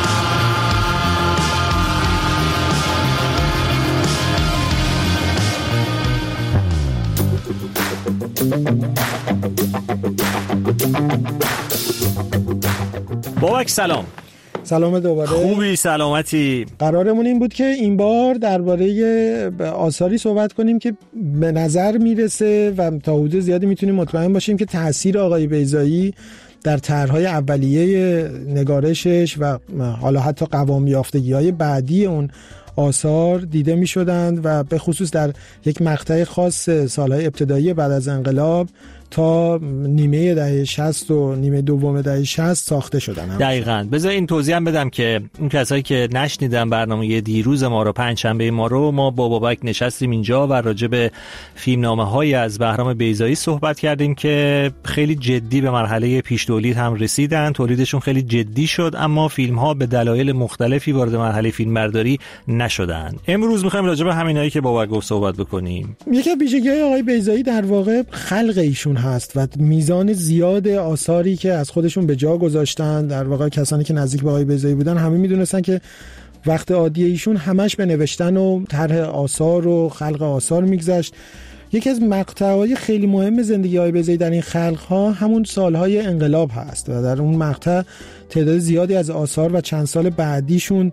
بابک سلام. سلام دوباره. خوبی؟ سلامتی؟ قرارمون این بود که این بار درباره آثاری صحبت کنیم که به نظر میرسه و تا حدود زیادی میتونیم مطمئن باشیم که تأثیر آقای بیضایی در طرح‌های اولیه نگارشش و حالا حتی قوام یافتگی‌های بعدی اون آثار دیده می شدند و به خصوص در یک مقطع خاص سالهای ابتدایی بعد از انقلاب تا نیمه دهه شصت و نیمه دوم دهه شصت ساخته شدن. دقیقاً. بذار این توضیح هم بدم که اون کسایی که نشنیدن برنامه دیروز ما رو، پنجشنبه ما رو، ما با بابک نشستیم اینجا و راجع به فیلمنامه‌های از بهرام بیضایی صحبت کردیم که خیلی جدی به مرحله پیش تولید هم رسیدن، تولیدشون خیلی جدی شد، اما فیلم‌ها به دلایل مختلفی وارد مرحله فیلمبرداری نشدن. امروز می‌خوایم راجع به همینایی که بابک گفت صحبت بکنیم. یکی از ویژگی‌های آقای بیضایی در واقع خلق ایشون هست و میزان زیاد آثاری که از خودشون به جا گذاشتن. در واقع کسانی که نزدیک به آقای بیضایی بودن همه میدونستن که وقت عادی ایشون همش به نوشتن و طرح آثار و خلق آثار میگذشت. یکی از مقطع‌های خیلی مهم زندگی آقای بیضایی در این خلق‌ها همون سالهای انقلاب هست و در اون مقطع تعداد زیادی از آثار و چند سال بعدیشون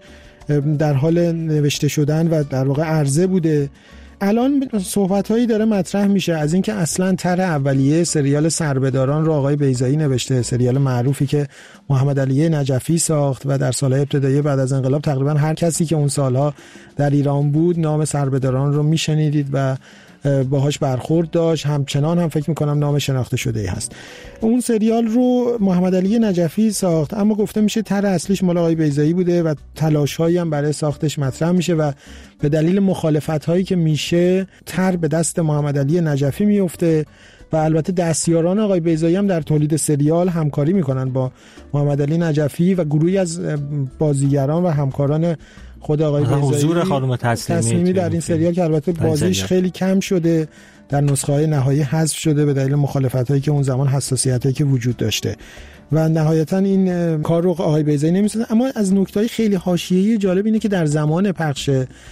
در حال نوشته شدن و در واقع عرضه بوده. الان صحبت‌هایی داره مطرح میشه از اینکه اصلاً طرح اولیه سریال سربه‌داران رو آقای بیضایی نوشته، سریال معروفی که محمد علی نجفی ساخت و در سالهای ابتدایی بعد از انقلاب تقریباً هر کسی که اون سالها در ایران بود نام سربه‌داران رو میشنیدید و باهاش برخورد داشت، همچنان هم فکر میکنم نام شناخته شده ای هست. اون سریال رو محمد علی نجفی ساخت، اما گفته میشه طرح اصلیش مال آقای بیضایی بوده و تلاش‌هایی هم برای ساختش مطرح میشه و به دلیل مخالفت‌هایی که میشه طرح به دست محمد علی نجفی میفته و البته دستیاران آقای بیضایی هم در تولید سریال همکاری میکنن با محمد علی نجفی و گروهی از بازیگران و همکاران خود آقای بیضایی. حضور خانم تسلیمی, تسلیمی در این سریال که البته بازیش خیلی کم شده، در نسخه های نهایی حذف شده به دلیل مخالفت هایی که اون زمان حساسیت هایی که وجود داشته و نهایتا این کار رو آقای بیضایی نمی‌سازه. اما از نکته‌های خیلی حاشیه‌ای جالب اینه که در زمان پخش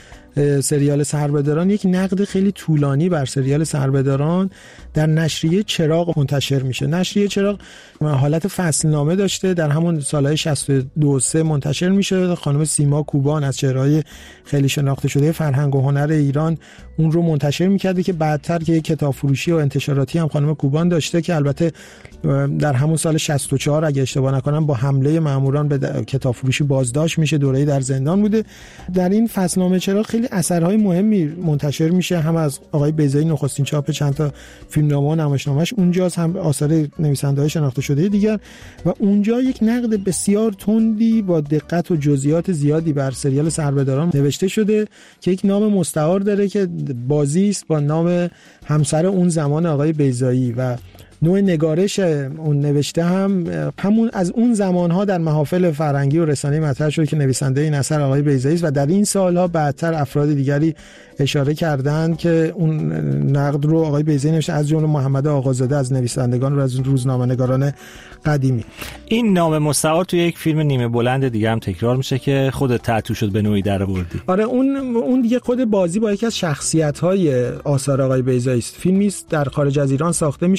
سریال سربه‌داران یک نقد خیلی طولانی بر سریال سربه‌داران در نشریه چراغ منتشر میشه. نشریه چراغ حالت فصلنامه داشته، در همون سالهای شصت و دو سه منتشر میشه. خانم سیما کوبان از چهره‌های خیلی شناخته شده فرهنگ و هنر ایران اون رو منتشر میکرده که بعدتر که یک کتاب فروشی و انتشاراتی هم خانم کوبان داشته که البته در همون سال شصت و چهار اگه اشتباه نکنم با حمله ماموران به کتاب فروشی بازداشت میشه، دوره‌ای در زندان بوده. در این فصلنامه چراغ خیلی اثرهای مهمی منتشر میشه، هم از آقای بیضایی نخستین چاپ چند تا فیلمنامه و نمایشنامه‌اش اونجاست، هم آثار نویسنده‌های شناخته شده دیگر و اونجا یک نقد بسیار تندی با دقت و جزئیات زیادی بر سریال سربه‌داران نوشته شده که یک نام مستعار داره که بازی است با نام همسر اون زمان آقای بیضایی و نوع نگارش اون نوشته هم همون از اون زمانها در محافل فرهنگی و رسانه‌ای مطرح شد که نویسنده این اثر آقای بیضایی است و در این سالها بعدتر افراد دیگری اشاره کردند که اون نقد رو آقای بیضایی نوشته، از جمله محمد آقازاده از نویسندگان و از روزنامه‌نگاران قدیمی. این نام مستعار توی یک فیلم نیمه بلند دیگه هم تکرار میشه که خودت تتو شد به نوعی درآوردی. آره اون اون دیگه خود بازی با یکی از شخصیت‌های آثار آقای بیضایی است. فیلمی است در خارج از ایران ساخته میشه، یک فیلم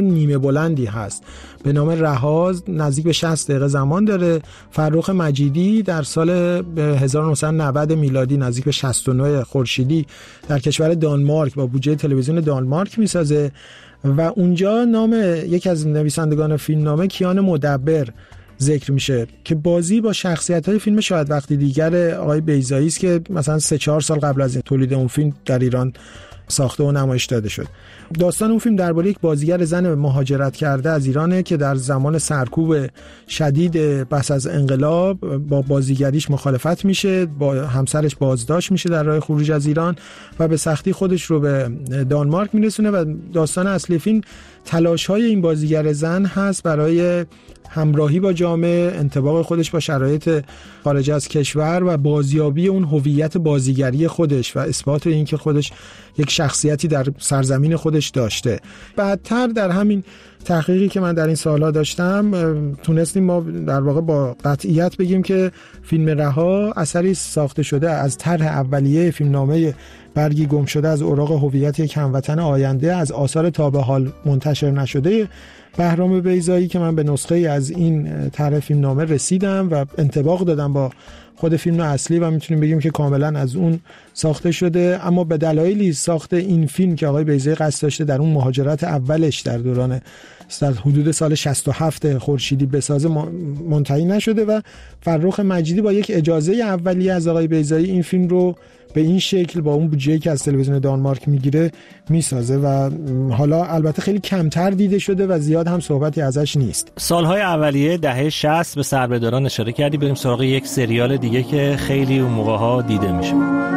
نیمه بلندی هست به نام رهاز، نزدیک به شصت دقیقه زمان داره. فرخ مجیدی در سال هزار و نهصد و نود میلادی نزدیک به شصت و نه خورشیدی در کشور دانمارک با بودجه تلویزیون دانمارک میسازه و اونجا نام یکی از نویسندگان فیلمنامه کیان مدبر ذکر میشه که بازی با شخصیت‌های فیلم شاید وقتی دیگر آقای بیضایی است که مثلا سه چهار سال قبل از تولید اون فیلم در ایران ساخته و نمایش داده شد. داستان اون فیلم درباره یک بازیگر زن مهاجرت کرده از ایرانه که در زمان سرکوب شدید پس از انقلاب با بازیگریش مخالفت میشه، با همسرش بازداشت میشه در راه خروج از ایران و به سختی خودش رو به دانمارک میرسونه و داستان اصلی فیلم تلاش‌های این بازیگر زن هست برای همراهی با جامعه، انطباق خودش با شرایط خارج از کشور و بازیابی اون هویت بازیگری خودش و اثبات این که خودش یک شخصیتی در سرزمین خودش داشته. بعدتر در همین تحقیقی که من در این سالها داشتم تونستیم ما در واقع با قطعیت بگیم که فیلم رها اثری ساخته شده از طرح اولیه فیلمنامه برگی گم شده از اوراق هویت یک هموطن آینده از آثار تا به حال منتشر نشده بهرام بیضایی که من به نسخه از این طرح فیلمنامه رسیدم و انطباق دادم با خود فیلم اصلی و میتونیم بگیم که کاملا از اون ساخته شده. اما به دلایلی ساخت این فیلم که آقای بیضایی قصد داشته در اون مهاجرت اولش در دوران در حدود سال شصت و هفت خورشیدی بسازه منتهی نشده و فرخ مجیدی با یک اجازه اولیه از آقای بیضایی این فیلم رو به این شکل با اون بودجه‌ای که از تلویزیون دانمارک میگیره میسازه و حالا البته خیلی کمتر دیده شده و زیاد هم صحبتی ازش نیست. سالهای اولیه دهه شصت به سربهداران اشاره کردی، بریم سراغ یک سریال دیگه که خیلی اون موقع‌ها دیده میشه.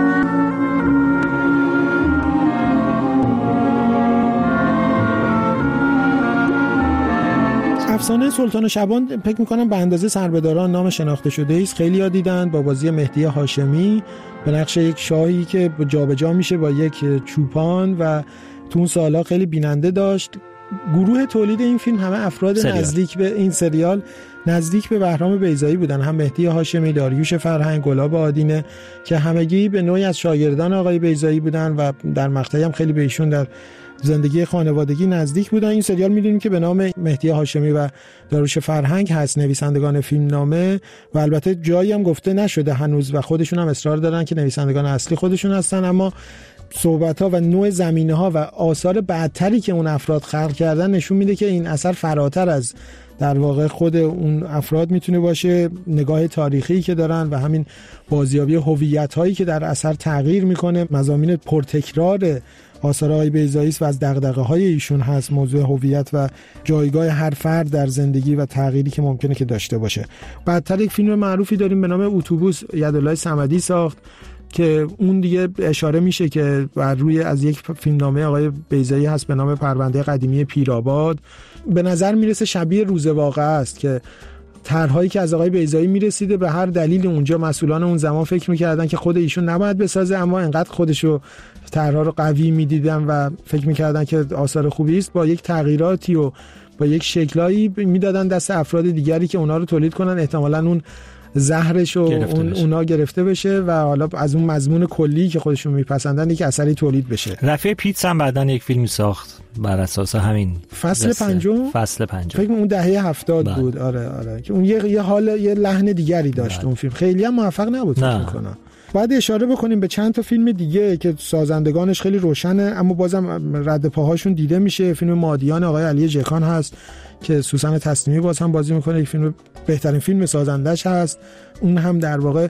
افسانه سلطان و شبان فکر می‌کنم به اندازه سربهداران نام شناخته شده است. خیلی‌ها دیدن با بازی مهدی هاشمی به نقش یک شاهی که جابجا میشه با یک چوپان و تو اون سال‌ها خیلی بیننده داشت. گروه تولید این فیلم همه افراد سریال. نزدیک به این سریال نزدیک به بهرام بیضایی بودن، هم مهدی هاشمی، داریوش فرهنگ، گلاب آدینه که همگی به نوعی از شاگردان آقای بیضایی بودن و در مقطعی هم خیلی به ایشون در زندگی خانوادگی نزدیک بودن. این سریال می‌دونیم که به نام مهدی هاشمی و داریوش فرهنگ هست نویسندگان فیلمنامه و البته جایی هم گفته نشده هنوز و خودشون هم اصرار دارن که نویسندگان اصلی خودشون هستن، اما صحبت‌ها و نوع زمینه‌ها و آثار بعدتری که اون افراد خلق کردن نشون میده که این اثر فراتر از در واقع خود اون افراد میتونه باشه، نگاه تاریخی که دارن و همین بازیابی هویت‌هایی که در اثر تغییر میکنه. مضامین پرتکرار آثار آقای بیضایی و از دغدغه‌های ایشون هست موضوع هویت و جایگاه هر فرد در زندگی و تغییری که ممکنه که داشته باشه. بعدتر یک فیلم معروفی داریم به نام اتوبوس یدالله صمدی ساخت که اون دیگه اشاره میشه که بر روی از یک فیلمنامه آقای بیضایی هست به نام پرونده قدیمی پیرآباد. به نظر میرسه شبیه روز واقعه است که طرح‌هایی که از آقای بیضایی میرسیده به هر دلیل اونجا مسئولان اون زمان فکر میکردن که خود ایشون نباید بسازه، اما انقدر خودشو طرح‌ها رو قوی میدیدن و فکر میکردن که آثار خوبی است، با یک تغییراتی و با یک شکلایی میدادن دست افراد دیگری که اونا رو تولید کنن، احتمالاً اون زهرش و اون اونا گرفته بشه و حالا از اون مضمون کلی که خودشون میپسندن یک اثری تولید بشه. رفیع پیتس هم بعدن یک فیلمی ساخت بر اساس همین فصل پنجم فصل پنجم فکر کنم اون دهه هفتاد بله. بود. آره آره که اون یه یه حال یه لحن دیگری داشت بله. اون فیلم خیلی هم موفق نبود فکر می‌کنم. بعد اشاره بکنیم به چند تا فیلم دیگه که سازندگانش خیلی روشنه اما بازم رد پاهاشون دیده میشه. فیلم مادیان آقای علی جکان هست که سوسن تسلیمی باز هم بازی میکنه، یک فیلم بهترین فیلم سازندش هست. اون هم در واقع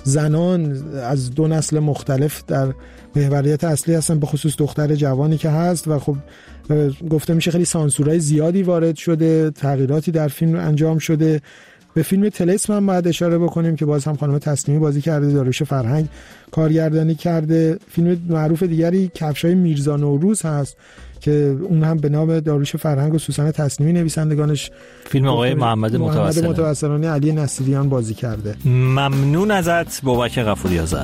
زنان از دو نسل مختلف در محوریت اصلی هستن، به خصوص دختر جوانی که هست و خب گفته میشه خیلی سانسورهای زیادی وارد شده، تغییراتی در فیلم انجام شده. به فیلم طلسم هم باید اشاره بکنیم که باز هم خانم تسلیمی بازی کرده، داریوش فرهنگ کارگردانی کرده. فیلم معروف دیگری کفشای میرزا نوروز هست که اون هم به نام داریوش فرهنگ و سوسن تسلیمی نویسندگانش، فیلم آقای محمد متوسلانی متوسلانی علی نصیریان بازی کرده. ممنون ازت بابک غفوری آذر.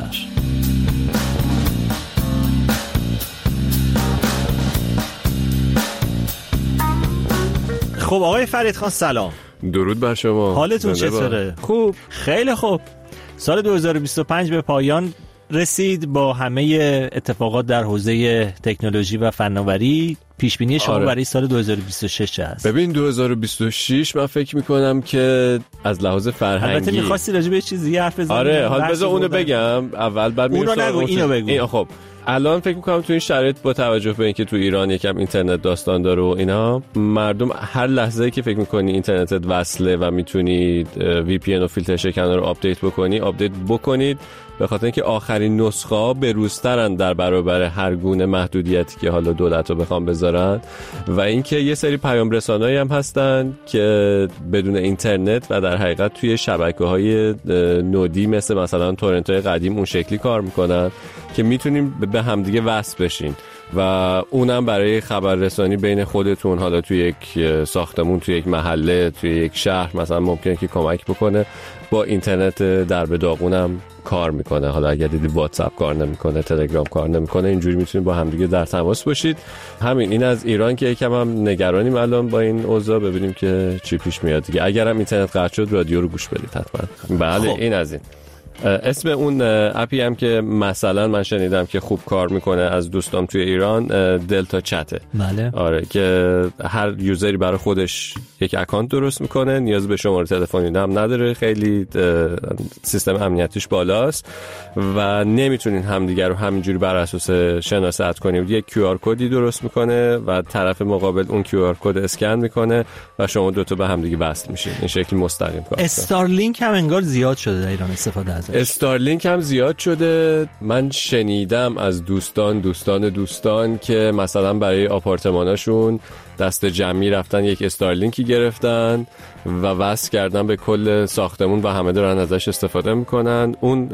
خب آقای فریدخان سلام. درود بر شما. حالتون چطوره؟ خوب، خیلی خوب. سال دو هزار و بیست و پنج به پایان رسید با همه اتفاقات در حوزه تکنولوژی و فناوری. پیش بینی شما آره. برای سال دو هزار و بیست و شش چه هست؟ ببین دو هزار و بیست و شش من فکر میکنم که از لحاظ فرهنگی البته می‌خواستی راجع به چیزی حرف بزنی. آره حالا بذار اونو بگم اول بعد میریم اونو نگو اینو بگو. این خب الان فکر میکنم تو این شرایط با توجه به اینکه تو ایران یکم اینترنت داستان داره و اینا، مردم هر لحظه‌ای که فکر میکنی اینترنتت وصله و میتونی وی پی ان و فیلتر شکن رو آپدیت بکنی آپدیت بکنید، به خاطر اینکه آخرین نسخه ها بروزترن در برابر هر گونه محدودیتی که حالا دولت رو بخوام بذارن. و اینکه یه سری پیام رسانایی هم هستن که بدون اینترنت و در حقیقت توی شبکه‌های نودی مثل مثلا تورنت‌های قدیم اون شکلی کار میکنن که میتونیم به همدیگه وصل بشین و اونم برای خبررسانی بین خودتون، حالا توی یک ساختمون، توی یک محله، توی یک شهر مثلا ممکنه که کمک بکنه. با اینترنت در به داغونم کار میکنه. حالا اگر دیدی واتساپ کار نمیکنه، تلگرام کار نمیکنه، اینجوری میتونید با همدیگه در تماس باشید. همین این از ایران که یکم هم نگرانیم الان با این اوضاع، ببینیم که چی پیش میاد دیگه. اگرم اینترنت قطع شد رادیو رو گوش بدید حتما. بله خب. این از این اسم اون اپی هم که مثلا من شنیدم که خوب کار میکنه از دوستام توی ایران، دلتا چته. بله. آره که هر یوزری برای خودش یک اکانت درست میکنه، نیاز به شماره تلفنی هم نداره، خیلی سیستم امنیتیش بالاست و نمیتونین همدیگر رو همینجوری بر اساس شناسایی کنید. یک کیو آر کدی درست میکنه و طرف مقابل اون کیو آر کد اسکن میکنه و شما دو تا به همدیگه وصل میشین. این شکلی مستقیم کار. استارلینک هم انگار زیاد شده در ایران استفاده ازش. استارلینک هم زیاد شده. من شنیدم از دوستان دوستان دوستان که مثلا برای آپارتماناشون دست جمعی رفتن یک استارلینکی گرفتن و وصل کردن به کل ساختمون و همه دارن ازش استفاده میکنن. اون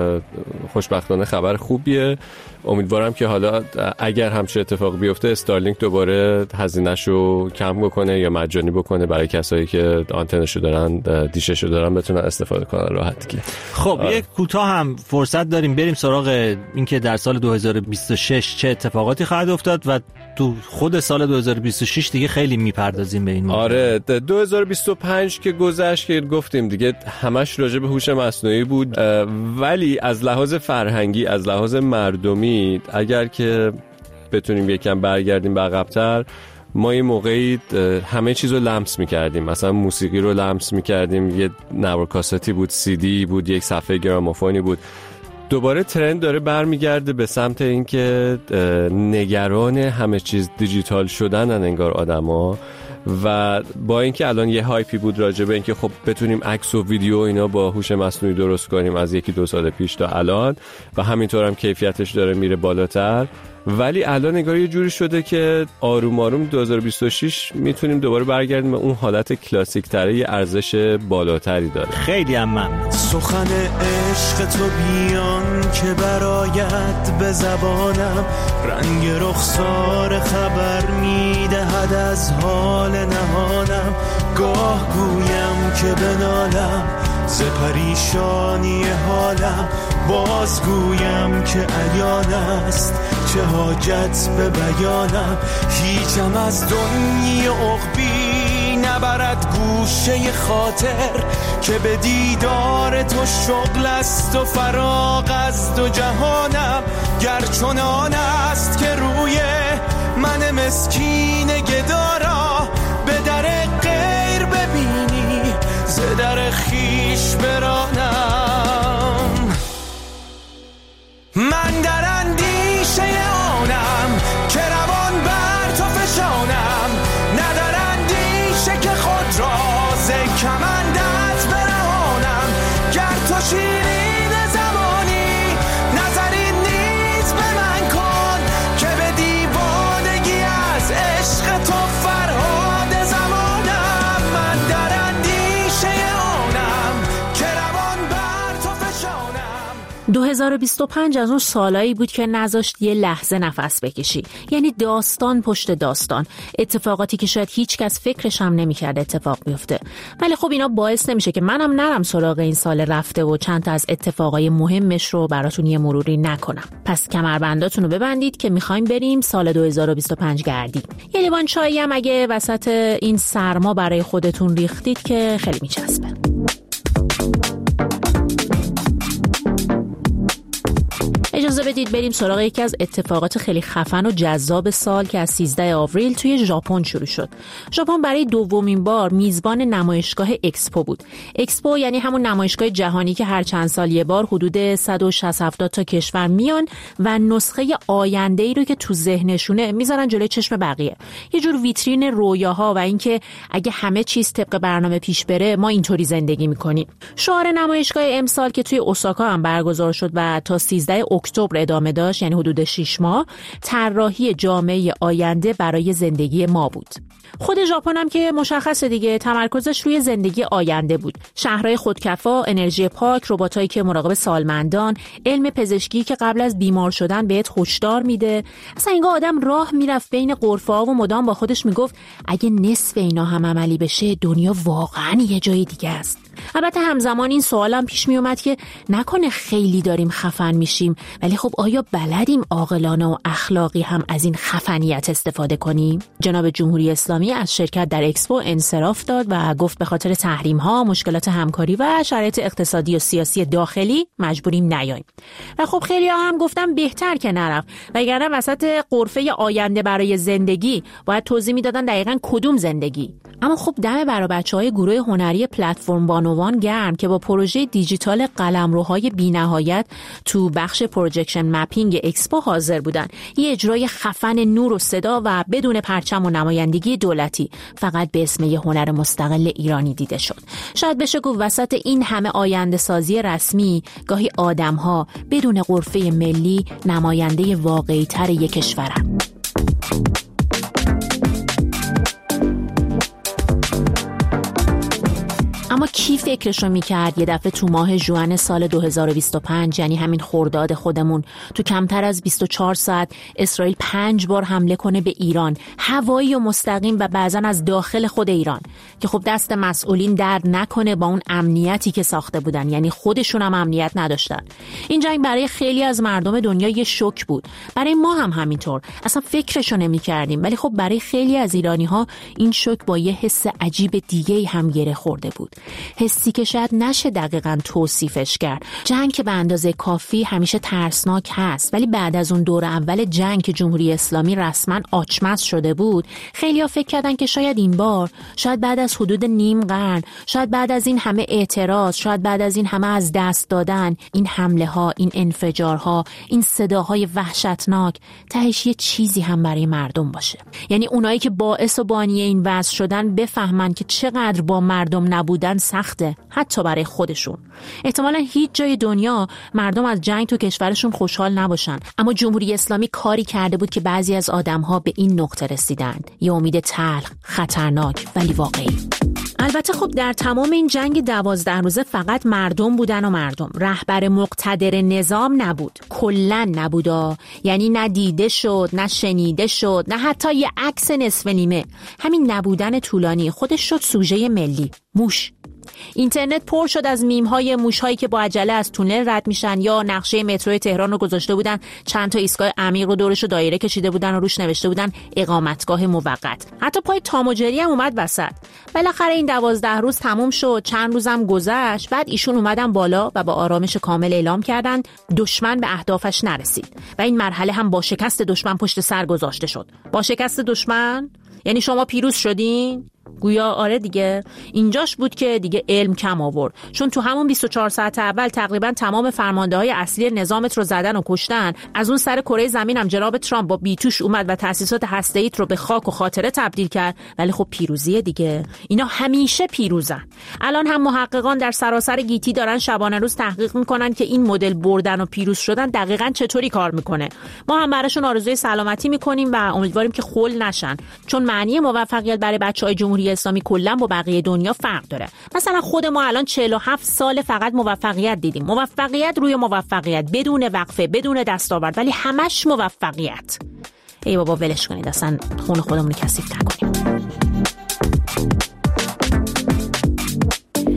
خوشبختانه خبر خوبیه. امیدوارم که حالا اگر همچین اتفاق بیفته استارلینک دوباره هزینه‌شو کم بکنه یا مجانی بکنه برای کسایی که آنتنشو دارن، دیششو دارن، بتونن استفاده کنن راحت دیگه. خب آه. یک کوتاه هم فرصت داریم بریم سراغ اینکه در سال دو هزار و بیست و شش چه اتفاقاتی خواهد افتاد و تو خود سال دو هزار و بیست و شش دیگه خیلی میپردازیم به این موضوع. آره دو هزار و بیست و پنج که گذشت که گفتیم دیگه همش راجع به هوش مصنوعی بود، ولی از لحاظ فرهنگی، از لحاظ مردمی، اگر که بتونیم یکم برگردیم به عقب‌تر، ما این موقعی همه چیز رو لمس می‌کردیم. مثلا موسیقی رو لمس می‌کردیم، یه نوار کاستی بود، سی دی بود، یک صفحه گرامافونی بود. دوباره ترند داره برمیگرده به سمت اینکه نگران همه چیز دیجیتال شدن انگار آدما. و با اینکه الان یه هایپی بود راجع به اینکه خب بتونیم عکس و ویدیو اینا با هوش مصنوعی درست کنیم از یکی دو سال پیش تا الان و همینطور هم کیفیتش داره میره بالاتر، ولی الان انگار یه جوری شده که آروم آروم دو هزار و بیست و شش میتونیم دوباره برگردیم به اون حالت کلاسیک تره، یه ارزش بالاتری داره. خیلی هم ممنون. سخن عشق تو بیان که برایت به زبانم، رنگ رخسار خبر میدهد از حال نهانم. گاه گویم که بنالم ز پریشانی حالم، باز گویم که عیان است چه حاجت به بیانم. هیچم از دنیای عقبی نبرد گوشه خاطر، که به دیدار تو شغل است و فراغ از دو جهانم. گرچنان است که روی من مسکین گدارا به در غیر ببینی ز در خیش برانم. من در اندیشه آنم که روان بر تو فشانم، نه در اندیشه که خود را ز کمندت برهانم. گر تو شیرین زمانی نظری نیز به من کن، که به دیوانگی از عشق تو فرهاد زمانم. من در اندیشه آنم که روان بر تو فشانم. دو هزار و بیست و پنج از اون سالایی بود که نذاشت یه لحظه نفس بکشی. یعنی داستان پشت داستان، اتفاقاتی که شاید هیچ کس فکرش هم نمی‌کرد اتفاق بیفته. ولی خب اینا باعث نمیشه که منم نرم سراغ این سال رفته و چند تا از اتفاقای مهمش رو براتون یه مروری نکنم. پس کمربنداتون رو ببندید که می‌خوایم بریم سال دو هزار و بیست و پنج گردی. یه لیوان چایی هم اگه وسط این سرما برای خودتون ریختید که خیلی میچسبه. اجازه بدید بریم سراغ یکی از اتفاقات خیلی خفن و جذاب سال که از سیزده آوریل توی ژاپن شروع شد. ژاپن برای دومین بار میزبان نمایشگاه اکسپو بود. اکسپو یعنی همون نمایشگاه جهانی که هر چند سال یه بار حدود صد و شصت هفتاد تا کشور میان و نسخه آینده‌ای رو که تو ذهنشونه میذارن جلوی چشم بقیه. یه جور ویترین رویاها و اینکه اگه همه چیز طبق برنامه پیش بره ما اینطوری زندگی میکنیم. شعار نمایشگاه امسال که توی اوساکا هم برگزار شد و تا سیزده اکتبر ادامه داشت، یعنی حدود شش ماه، طراحی جامعه آینده برای زندگی ما بود. خود ژاپن هم که مشخصه دیگه تمرکزش روی زندگی آینده بود. شهرهای خودکفا، انرژی پاک، رباتایی که مراقب سالمندان، علم پزشکی که قبل از بیمار شدن بهت هشدار میده. اصلا اینگاه آدم راه میرفت بین غرفه‌ها و مدام با خودش میگفت اگه نصف اینا هم عملی بشه دنیا واقعا یه جای دیگه است. البته همزمان این سوالم پیش می اومد که نکنه خیلی داریم خفن میشیم، ولی خب آیا بلدیم عاقلانه و اخلاقی هم از این خفنیت استفاده کنیم؟ جناب جمهوری اسلامی از شرکت در اکسپو انصراف داد و گفت به خاطر تحریم ها، مشکلات همکاری و شرایط اقتصادی و سیاسی داخلی مجبوریم نیاییم. و خب خیلی ها هم گفتم بهتر که نرفت، وگرنه وسط غرفه آینده برای زندگی باید توضیح میدادن دقیقاً کدوم زندگی. اما خب دم برای بچهای گروه هنری پلتفرم بانوان گرم که با پروژه دیجیتال قلمروهای بی‌نهایت تو بخش پروجکشن مپینگ اکسپو حاضر بودن. یه اجرای خفن نور و صدا و بدون پرچم و نمایندگی دولتی، فقط به اسم یه هنر مستقل ایرانی دیده شد. شاید بشه گفت وسط این همه آینده سازی رسمی، گاهی آدم‌ها بدون غرفه ملی نماینده واقعی‌تر یک کشورن. اما کی فکرشو میکرد یه دفعه تو ماه ژوئن سال دو هزار و بیست و پنج، یعنی همین خرداد خودمون، تو کمتر از بیست و چهار ساعت اسرائیل پنج بار حمله کنه به ایران، هوایی و مستقیم و بعضن از داخل خود ایران، که خب دست مسئولین درد نکنه با اون امنیتی که ساخته بودن، یعنی خودشون هم امنیت نداشتن. این جنگ برای خیلی از مردم دنیا یه شوک بود، برای ما هم همینطور، اصلا فکرشو نمی‌کردیم، ولی خب برای خیلی از ایرانی‌ها این شوک با یه حس عجیب دیگه‌ای هم گره خورده بود. حسی که شاید نشه دقیقاً توصیفش کرد. جنگ که به اندازه کافی همیشه ترسناک هست، ولی بعد از اون دور اول جنگ که جمهوری اسلامی رسما آچمز شده بود، خیلی‌ها فکر کردن که شاید این بار، شاید بعد از حدود نیم قرن، شاید بعد از این همه اعتراض، شاید بعد از این همه از دست دادن، این حمله ها، این انفجارها، این صداهای وحشتناک، تهش یه چیزی هم برای مردم باشه. یعنی اونایی که باعث و بانی این وضع شدن بفهمن که چقدر با مردم نبودن سخته، حتی برای خودشون. احتمالاً هیچ جای دنیا مردم از جنگ تو کشورشون خوشحال نباشن، اما جمهوری اسلامی کاری کرده بود که بعضی از آدم‌ها به این نقطه رسیدند. یه امید تلخ، خطرناک ولی واقعی. البته خب در تمام این جنگ دوازده روزه فقط مردم بودن و مردم. رهبر مقتدر نظام نبود، کلاً نبودا. یعنی نه دیده شد، نه شنیده شد، نه حتی یه عکس نصف نیمه. همین نبودن طولانی خودش شد سوژه ملی. موش. اینترنت پر شد از میم‌های موش‌هایی که با عجله از تونل رد میشن، یا نقشه مترو تهران رو گذاشته بودن، چند تا ایستگاه عمیق رو دورش رو دایره کشیده بودن و روش نوشته بودن اقامتگاه موقت. حتی پای تام و جری هم اومد وسط. بالاخره این دوازده روز تموم شد، چند روزم گذشت، بعد ایشون اومدن بالا و با آرامش کامل اعلام کردن دشمن به اهدافش نرسید و این مرحله هم با شکست دشمن پشت سر گذاشته شد. با شکست دشمن یعنی شما پیروز شدین؟ گویا آره دیگه. اینجاش بود که دیگه علم کم آورد، چون تو همون بیست و چهار ساعت اول تقریبا تمام فرمانده‌های اصلی نظامت رو زدن و کشتن. از اون سر کره زمین هم جناب ترامپ با بیتوش اومد و تأسیسات هسته‌ایت رو به خاک و خاطره تبدیل کرد. ولی خب پیروزیه دیگه، اینا همیشه پیروزن. الان هم محققان در سراسر گیتی دارن شبانه روز تحقیق میکنن که این مدل بردن و پیروز شدن دقیقاً چطوری کار میکنه. ما هم براشون آرزوی سلامتی میکنیم و امیدواریم که خل نشن، چون معنی موفقیت برای بچهای جمهوری اسلامی کلا با بقیه دنیا فرق داره. مثلا خود ما الان چهل و هفت سال فقط موفقیت دیدیم، موفقیت روی موفقیت، بدون وقفه، بدون دستاورد، ولی همش موفقیت. ای بابا ولش کنید، اصلا خون خودمون رو کثیف نکنیم.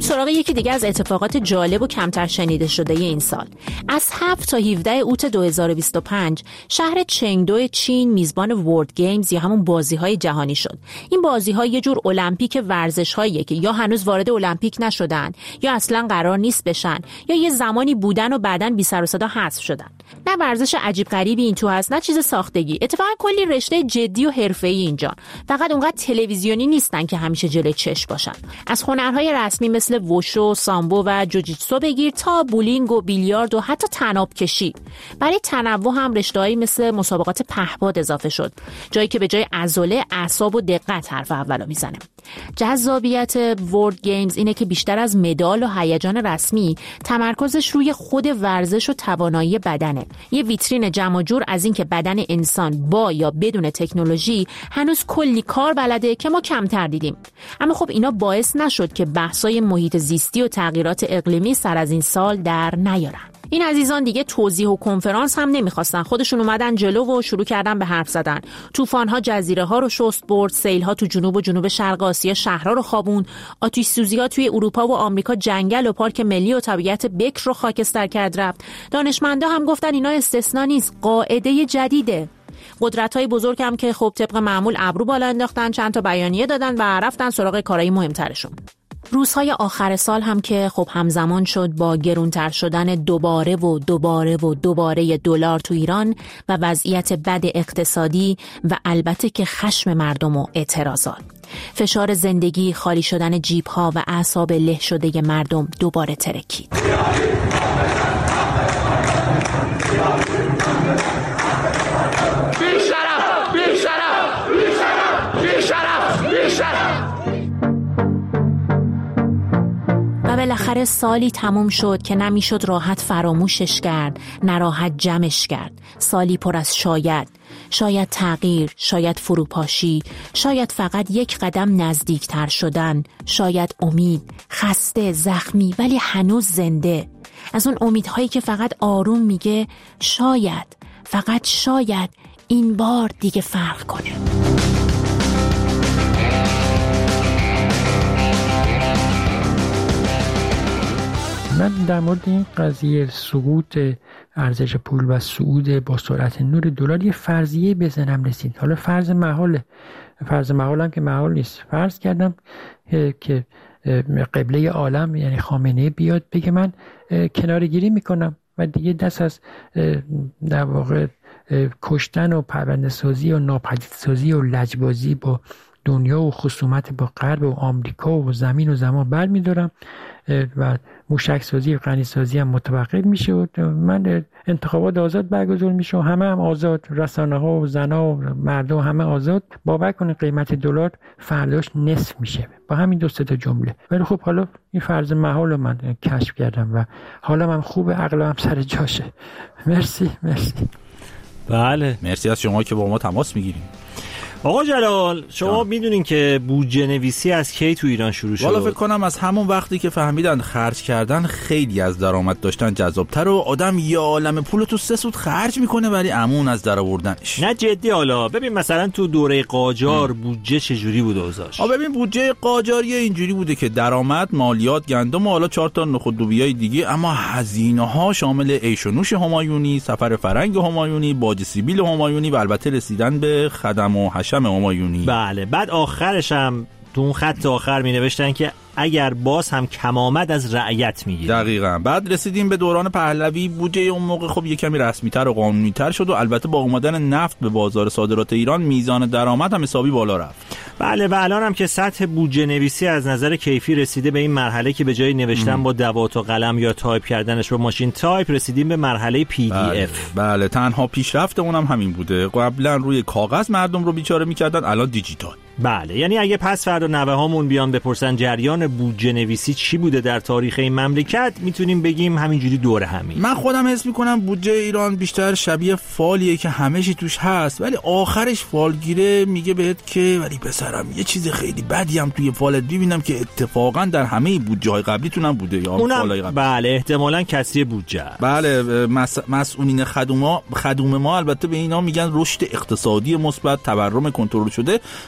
سراغ یکی دیگه از اتفاقات جالب و کمتر شنیده شده این سال. از هفت تا هفده اوت دو هزار و بیست و پنج شهر چنگدو چین میزبان ورلد گیمز یا همون بازی‌های جهانی شد. این بازی‌ها یه جور المپیک ورزش‌هاییه که یا هنوز وارد المپیک نشدن یا اصلاً قرار نیست بشن یا یه زمانی بودن و بعداً بی سر و صدا حذف شدن. نه ورزش عجیب غریبی این تو هست، نه چیز ساختگی. اتفاقا کلی رشته جدی و حرفه‌ای اینجا. فقط اونقدر تلویزیونی نیستن که همیشه جلوی چشم باشن. از هنرهای رسمی مثل وشو، سامبو و جوجیتسو بگیر تا بولینگ و بیلیارد و حتی طناب کشی. برای تنوع هم رشته‌هایی مثل مسابقات پهپاد اضافه شد، جایی که به جای عضله اعصاب و دقت حرف اولو میزنه. جذابیت ورلد گیمز اینه که بیشتر از مدال و هیجان رسمی تمرکزش روی خود ورزش و توانایی بدنه. یه ویترین جمع جور از این که بدن انسان با یا بدون تکنولوژی هنوز کلی کار بلده که ما کمتر دیدیم. اما خب اینا باعث نشد که بحثای محیط زیستی و تغییرات اقلیمی سر از این سال در نیارن. این عزیزان دیگه توضیح و کنفرانس هم نمیخواستن، خودشون اومدن جلو و شروع کردن به حرف زدن. طوفان‌ها جزیره ها رو شست برد، سیل‌ها تو جنوب و جنوب شرق آسیا شهرها رو خوابوند، آتش سوزی‌ها توی اروپا و آمریکا جنگل و پارک ملی و طبیعت بکر رو خاکستر کرد رفت. دانشمندا هم گفتن اینا استثنا نیست، قاعده جدیده. قدرت‌های بزرگ هم که خب طبق معمول ابرو بالا انداختن، چند تا بیانیه دادن و رفتن سراغ کارهای مهمترشون. روزهای آخر سال هم که خب همزمان شد با گرونتر شدن دوباره و دوباره و دوباره دلار تو ایران و وضعیت بد اقتصادی و البته که خشم مردم و اعتراضات. فشار زندگی، خالی شدن جیب‌ها و اعصاب له شده مردم دوباره ترکید. بی‌شرف، بی‌شرف، بی‌شرف، بی‌شرف، بی‌شرف. و بالاخره سالی تموم شد که نمیشد راحت فراموشش کرد، نه راحت جمعش کرد. سالی پر از شاید، شاید تغییر، شاید فروپاشی، شاید فقط یک قدم نزدیکتر شدن، شاید امید، خسته، زخمی ولی هنوز زنده. از اون امیدهایی که فقط آروم میگه شاید، فقط شاید این بار دیگه فرق کنه. من در مورد این قضیه سقوط ارزش پول و صعود با سرعت نور دلار یه فرضیه بزنم رسید. حالا فرض محاله، فرض محال هم که محال نیست. فرض کردم که قبله عالم یعنی خامنه‌ای بیاد بگه من کناره‌گیری میکنم و دیگه دست از در واقع کشتن و پرونده‌سازی و ناپدیدسازی و لجبازی با دنیا و خصومت با غرب و آمریکا و زمین و زمان برمی‌دارم و موشک سازی و غنی سازی هم متوقف میشه و من انتخابات آزاد برگزار میشه و همه هم آزاد، رسانه ها و زنا و مردم همه آزاد. باور کنید قیمت دلار فرداش نصف میشه با همین دو سه تا جمله. ولی خب حالا این فرض محال من کشف کردم و حالا من خوبه، عقلم سر جاشه. مرسی مرسی. بله مرسی از شما که با ما تماس میگیریم. آقا جلال شما میدونین که بودجه نویسی از کی تو ایران شروع شد؟ والا فکر کنم از همون وقتی که فهمیدن خرج کردن خیلی از درآمد داشتن جذابتر و آدم یه عالمه پول تو سه سود خرج میکنه ولی امون از درآوردنش. نه جدی حالا ببین مثلا تو دوره قاجار بودجه چجوری بود اوضاعش؟ آ ببین بودجه قاجاری اینجوری بوده که درآمد مالیات گندم و حالا چهار تا نخودوبیای دیگه، اما هزینه ها شامل عیش و نوش همایونی، سفر فرنگ همایونی، باج سیبیل همایونی و البته رسیدن به خدم و حشم همایونی. بله بعد آخرش هم تو اون خط آخر می نوشتن که اگر باز هم کم آمد از رعیت میگیره. دقیقاً. بعد رسیدیم به دوران پهلوی، بودجه اون موقع خب یه کمی رسمی‌تر و قانونی‌تر شد و البته با اومدن نفت به بازار صادرات ایران میزان درآمد هم حسابی بالا رفت. بله و الان هم که سطح بودجه نویسی از نظر کیفی رسیده به این مرحله که به جای نوشتن ام. با دوات و قلم یا تایپ کردنش با ماشین تایپ رسیدیم به مرحله پی دی اف. بله, بله. تنها پیشرفت اونم همین بوده. قبلا روی کاغذ مردم رو بیچاره می‌کردن، الان دیجیتال. بله یعنی اگه پس فردا نوه‌هامون بیان بپرسن جریان بودجه نویسی چی بوده در تاریخ این مملکت، میتونیم بگیم همینجوری دوره همین. من خودم حس میکنم بودجه ایران بیشتر شبیه فالیه که همه چی توش هست ولی آخرش فالگیره میگه بهت که ولی پسرم یه چیز خیلی بدی هم توی فالت ببینم که اتفاقا در همه بودجه های قبلیتون هم بوده یا فالای قبلی. بله احتمالاً کسری بودجه. بله مس... مسئولین خدوما خدوم ما البته به اینا میگن رشد اقتصادی مثبت، تورم کنترل شده، ولی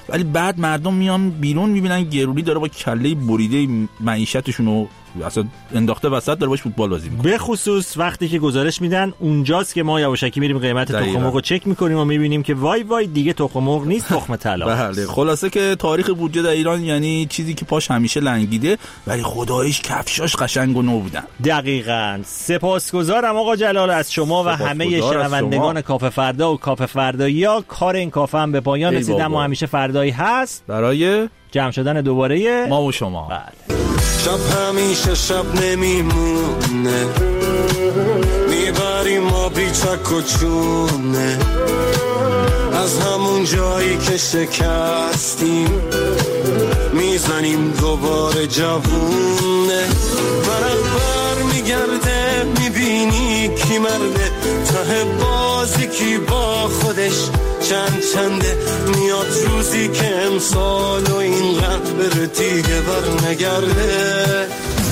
بعد مردم میان بیرون میبینن گرولی داره با کله بریده معیشتشون رو اصلا انداخته وسط داره باش فوتبال بازی میکنه. به خصوص وقتی که گزارش میدن اونجاست که ما یواشکی میریم قیمت تخم مرغ رو چک میکنیم و میبینیم که وای وای دیگه تخم مرغ نیست، تخم طلا. بله خلاصه که تاریخ بودجه در ایران یعنی چیزی که پاش همیشه لنگیده ولی خداییش کفشاش قشنگ و نو بودن. دقیقاً. سپاسگزارم آقا جلال از شما و همه شنوندگان کافه فردا و کافه فردایی‌ها. کار این کافه هم به پایان رسید اما همیشه فردایی هست برای جمع شدن دوباره ما و شما. بله. شب همیشه شب نمیمونه، میبریم ما بیچک و چونه، از همون جایی که شکستیم میزنیم دوباره جوونه. ورق بر میگرده میبینی کی مرده، ته بازی کی با خودش چند چنده. میاد روزی که امسال و این قلب بره دیگه بر نگرده.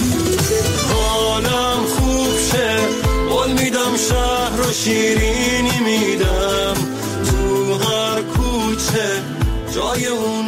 حالم خوب شه قول میدم، شهر رو شیرینی میدم، تو هر کوچه جای اون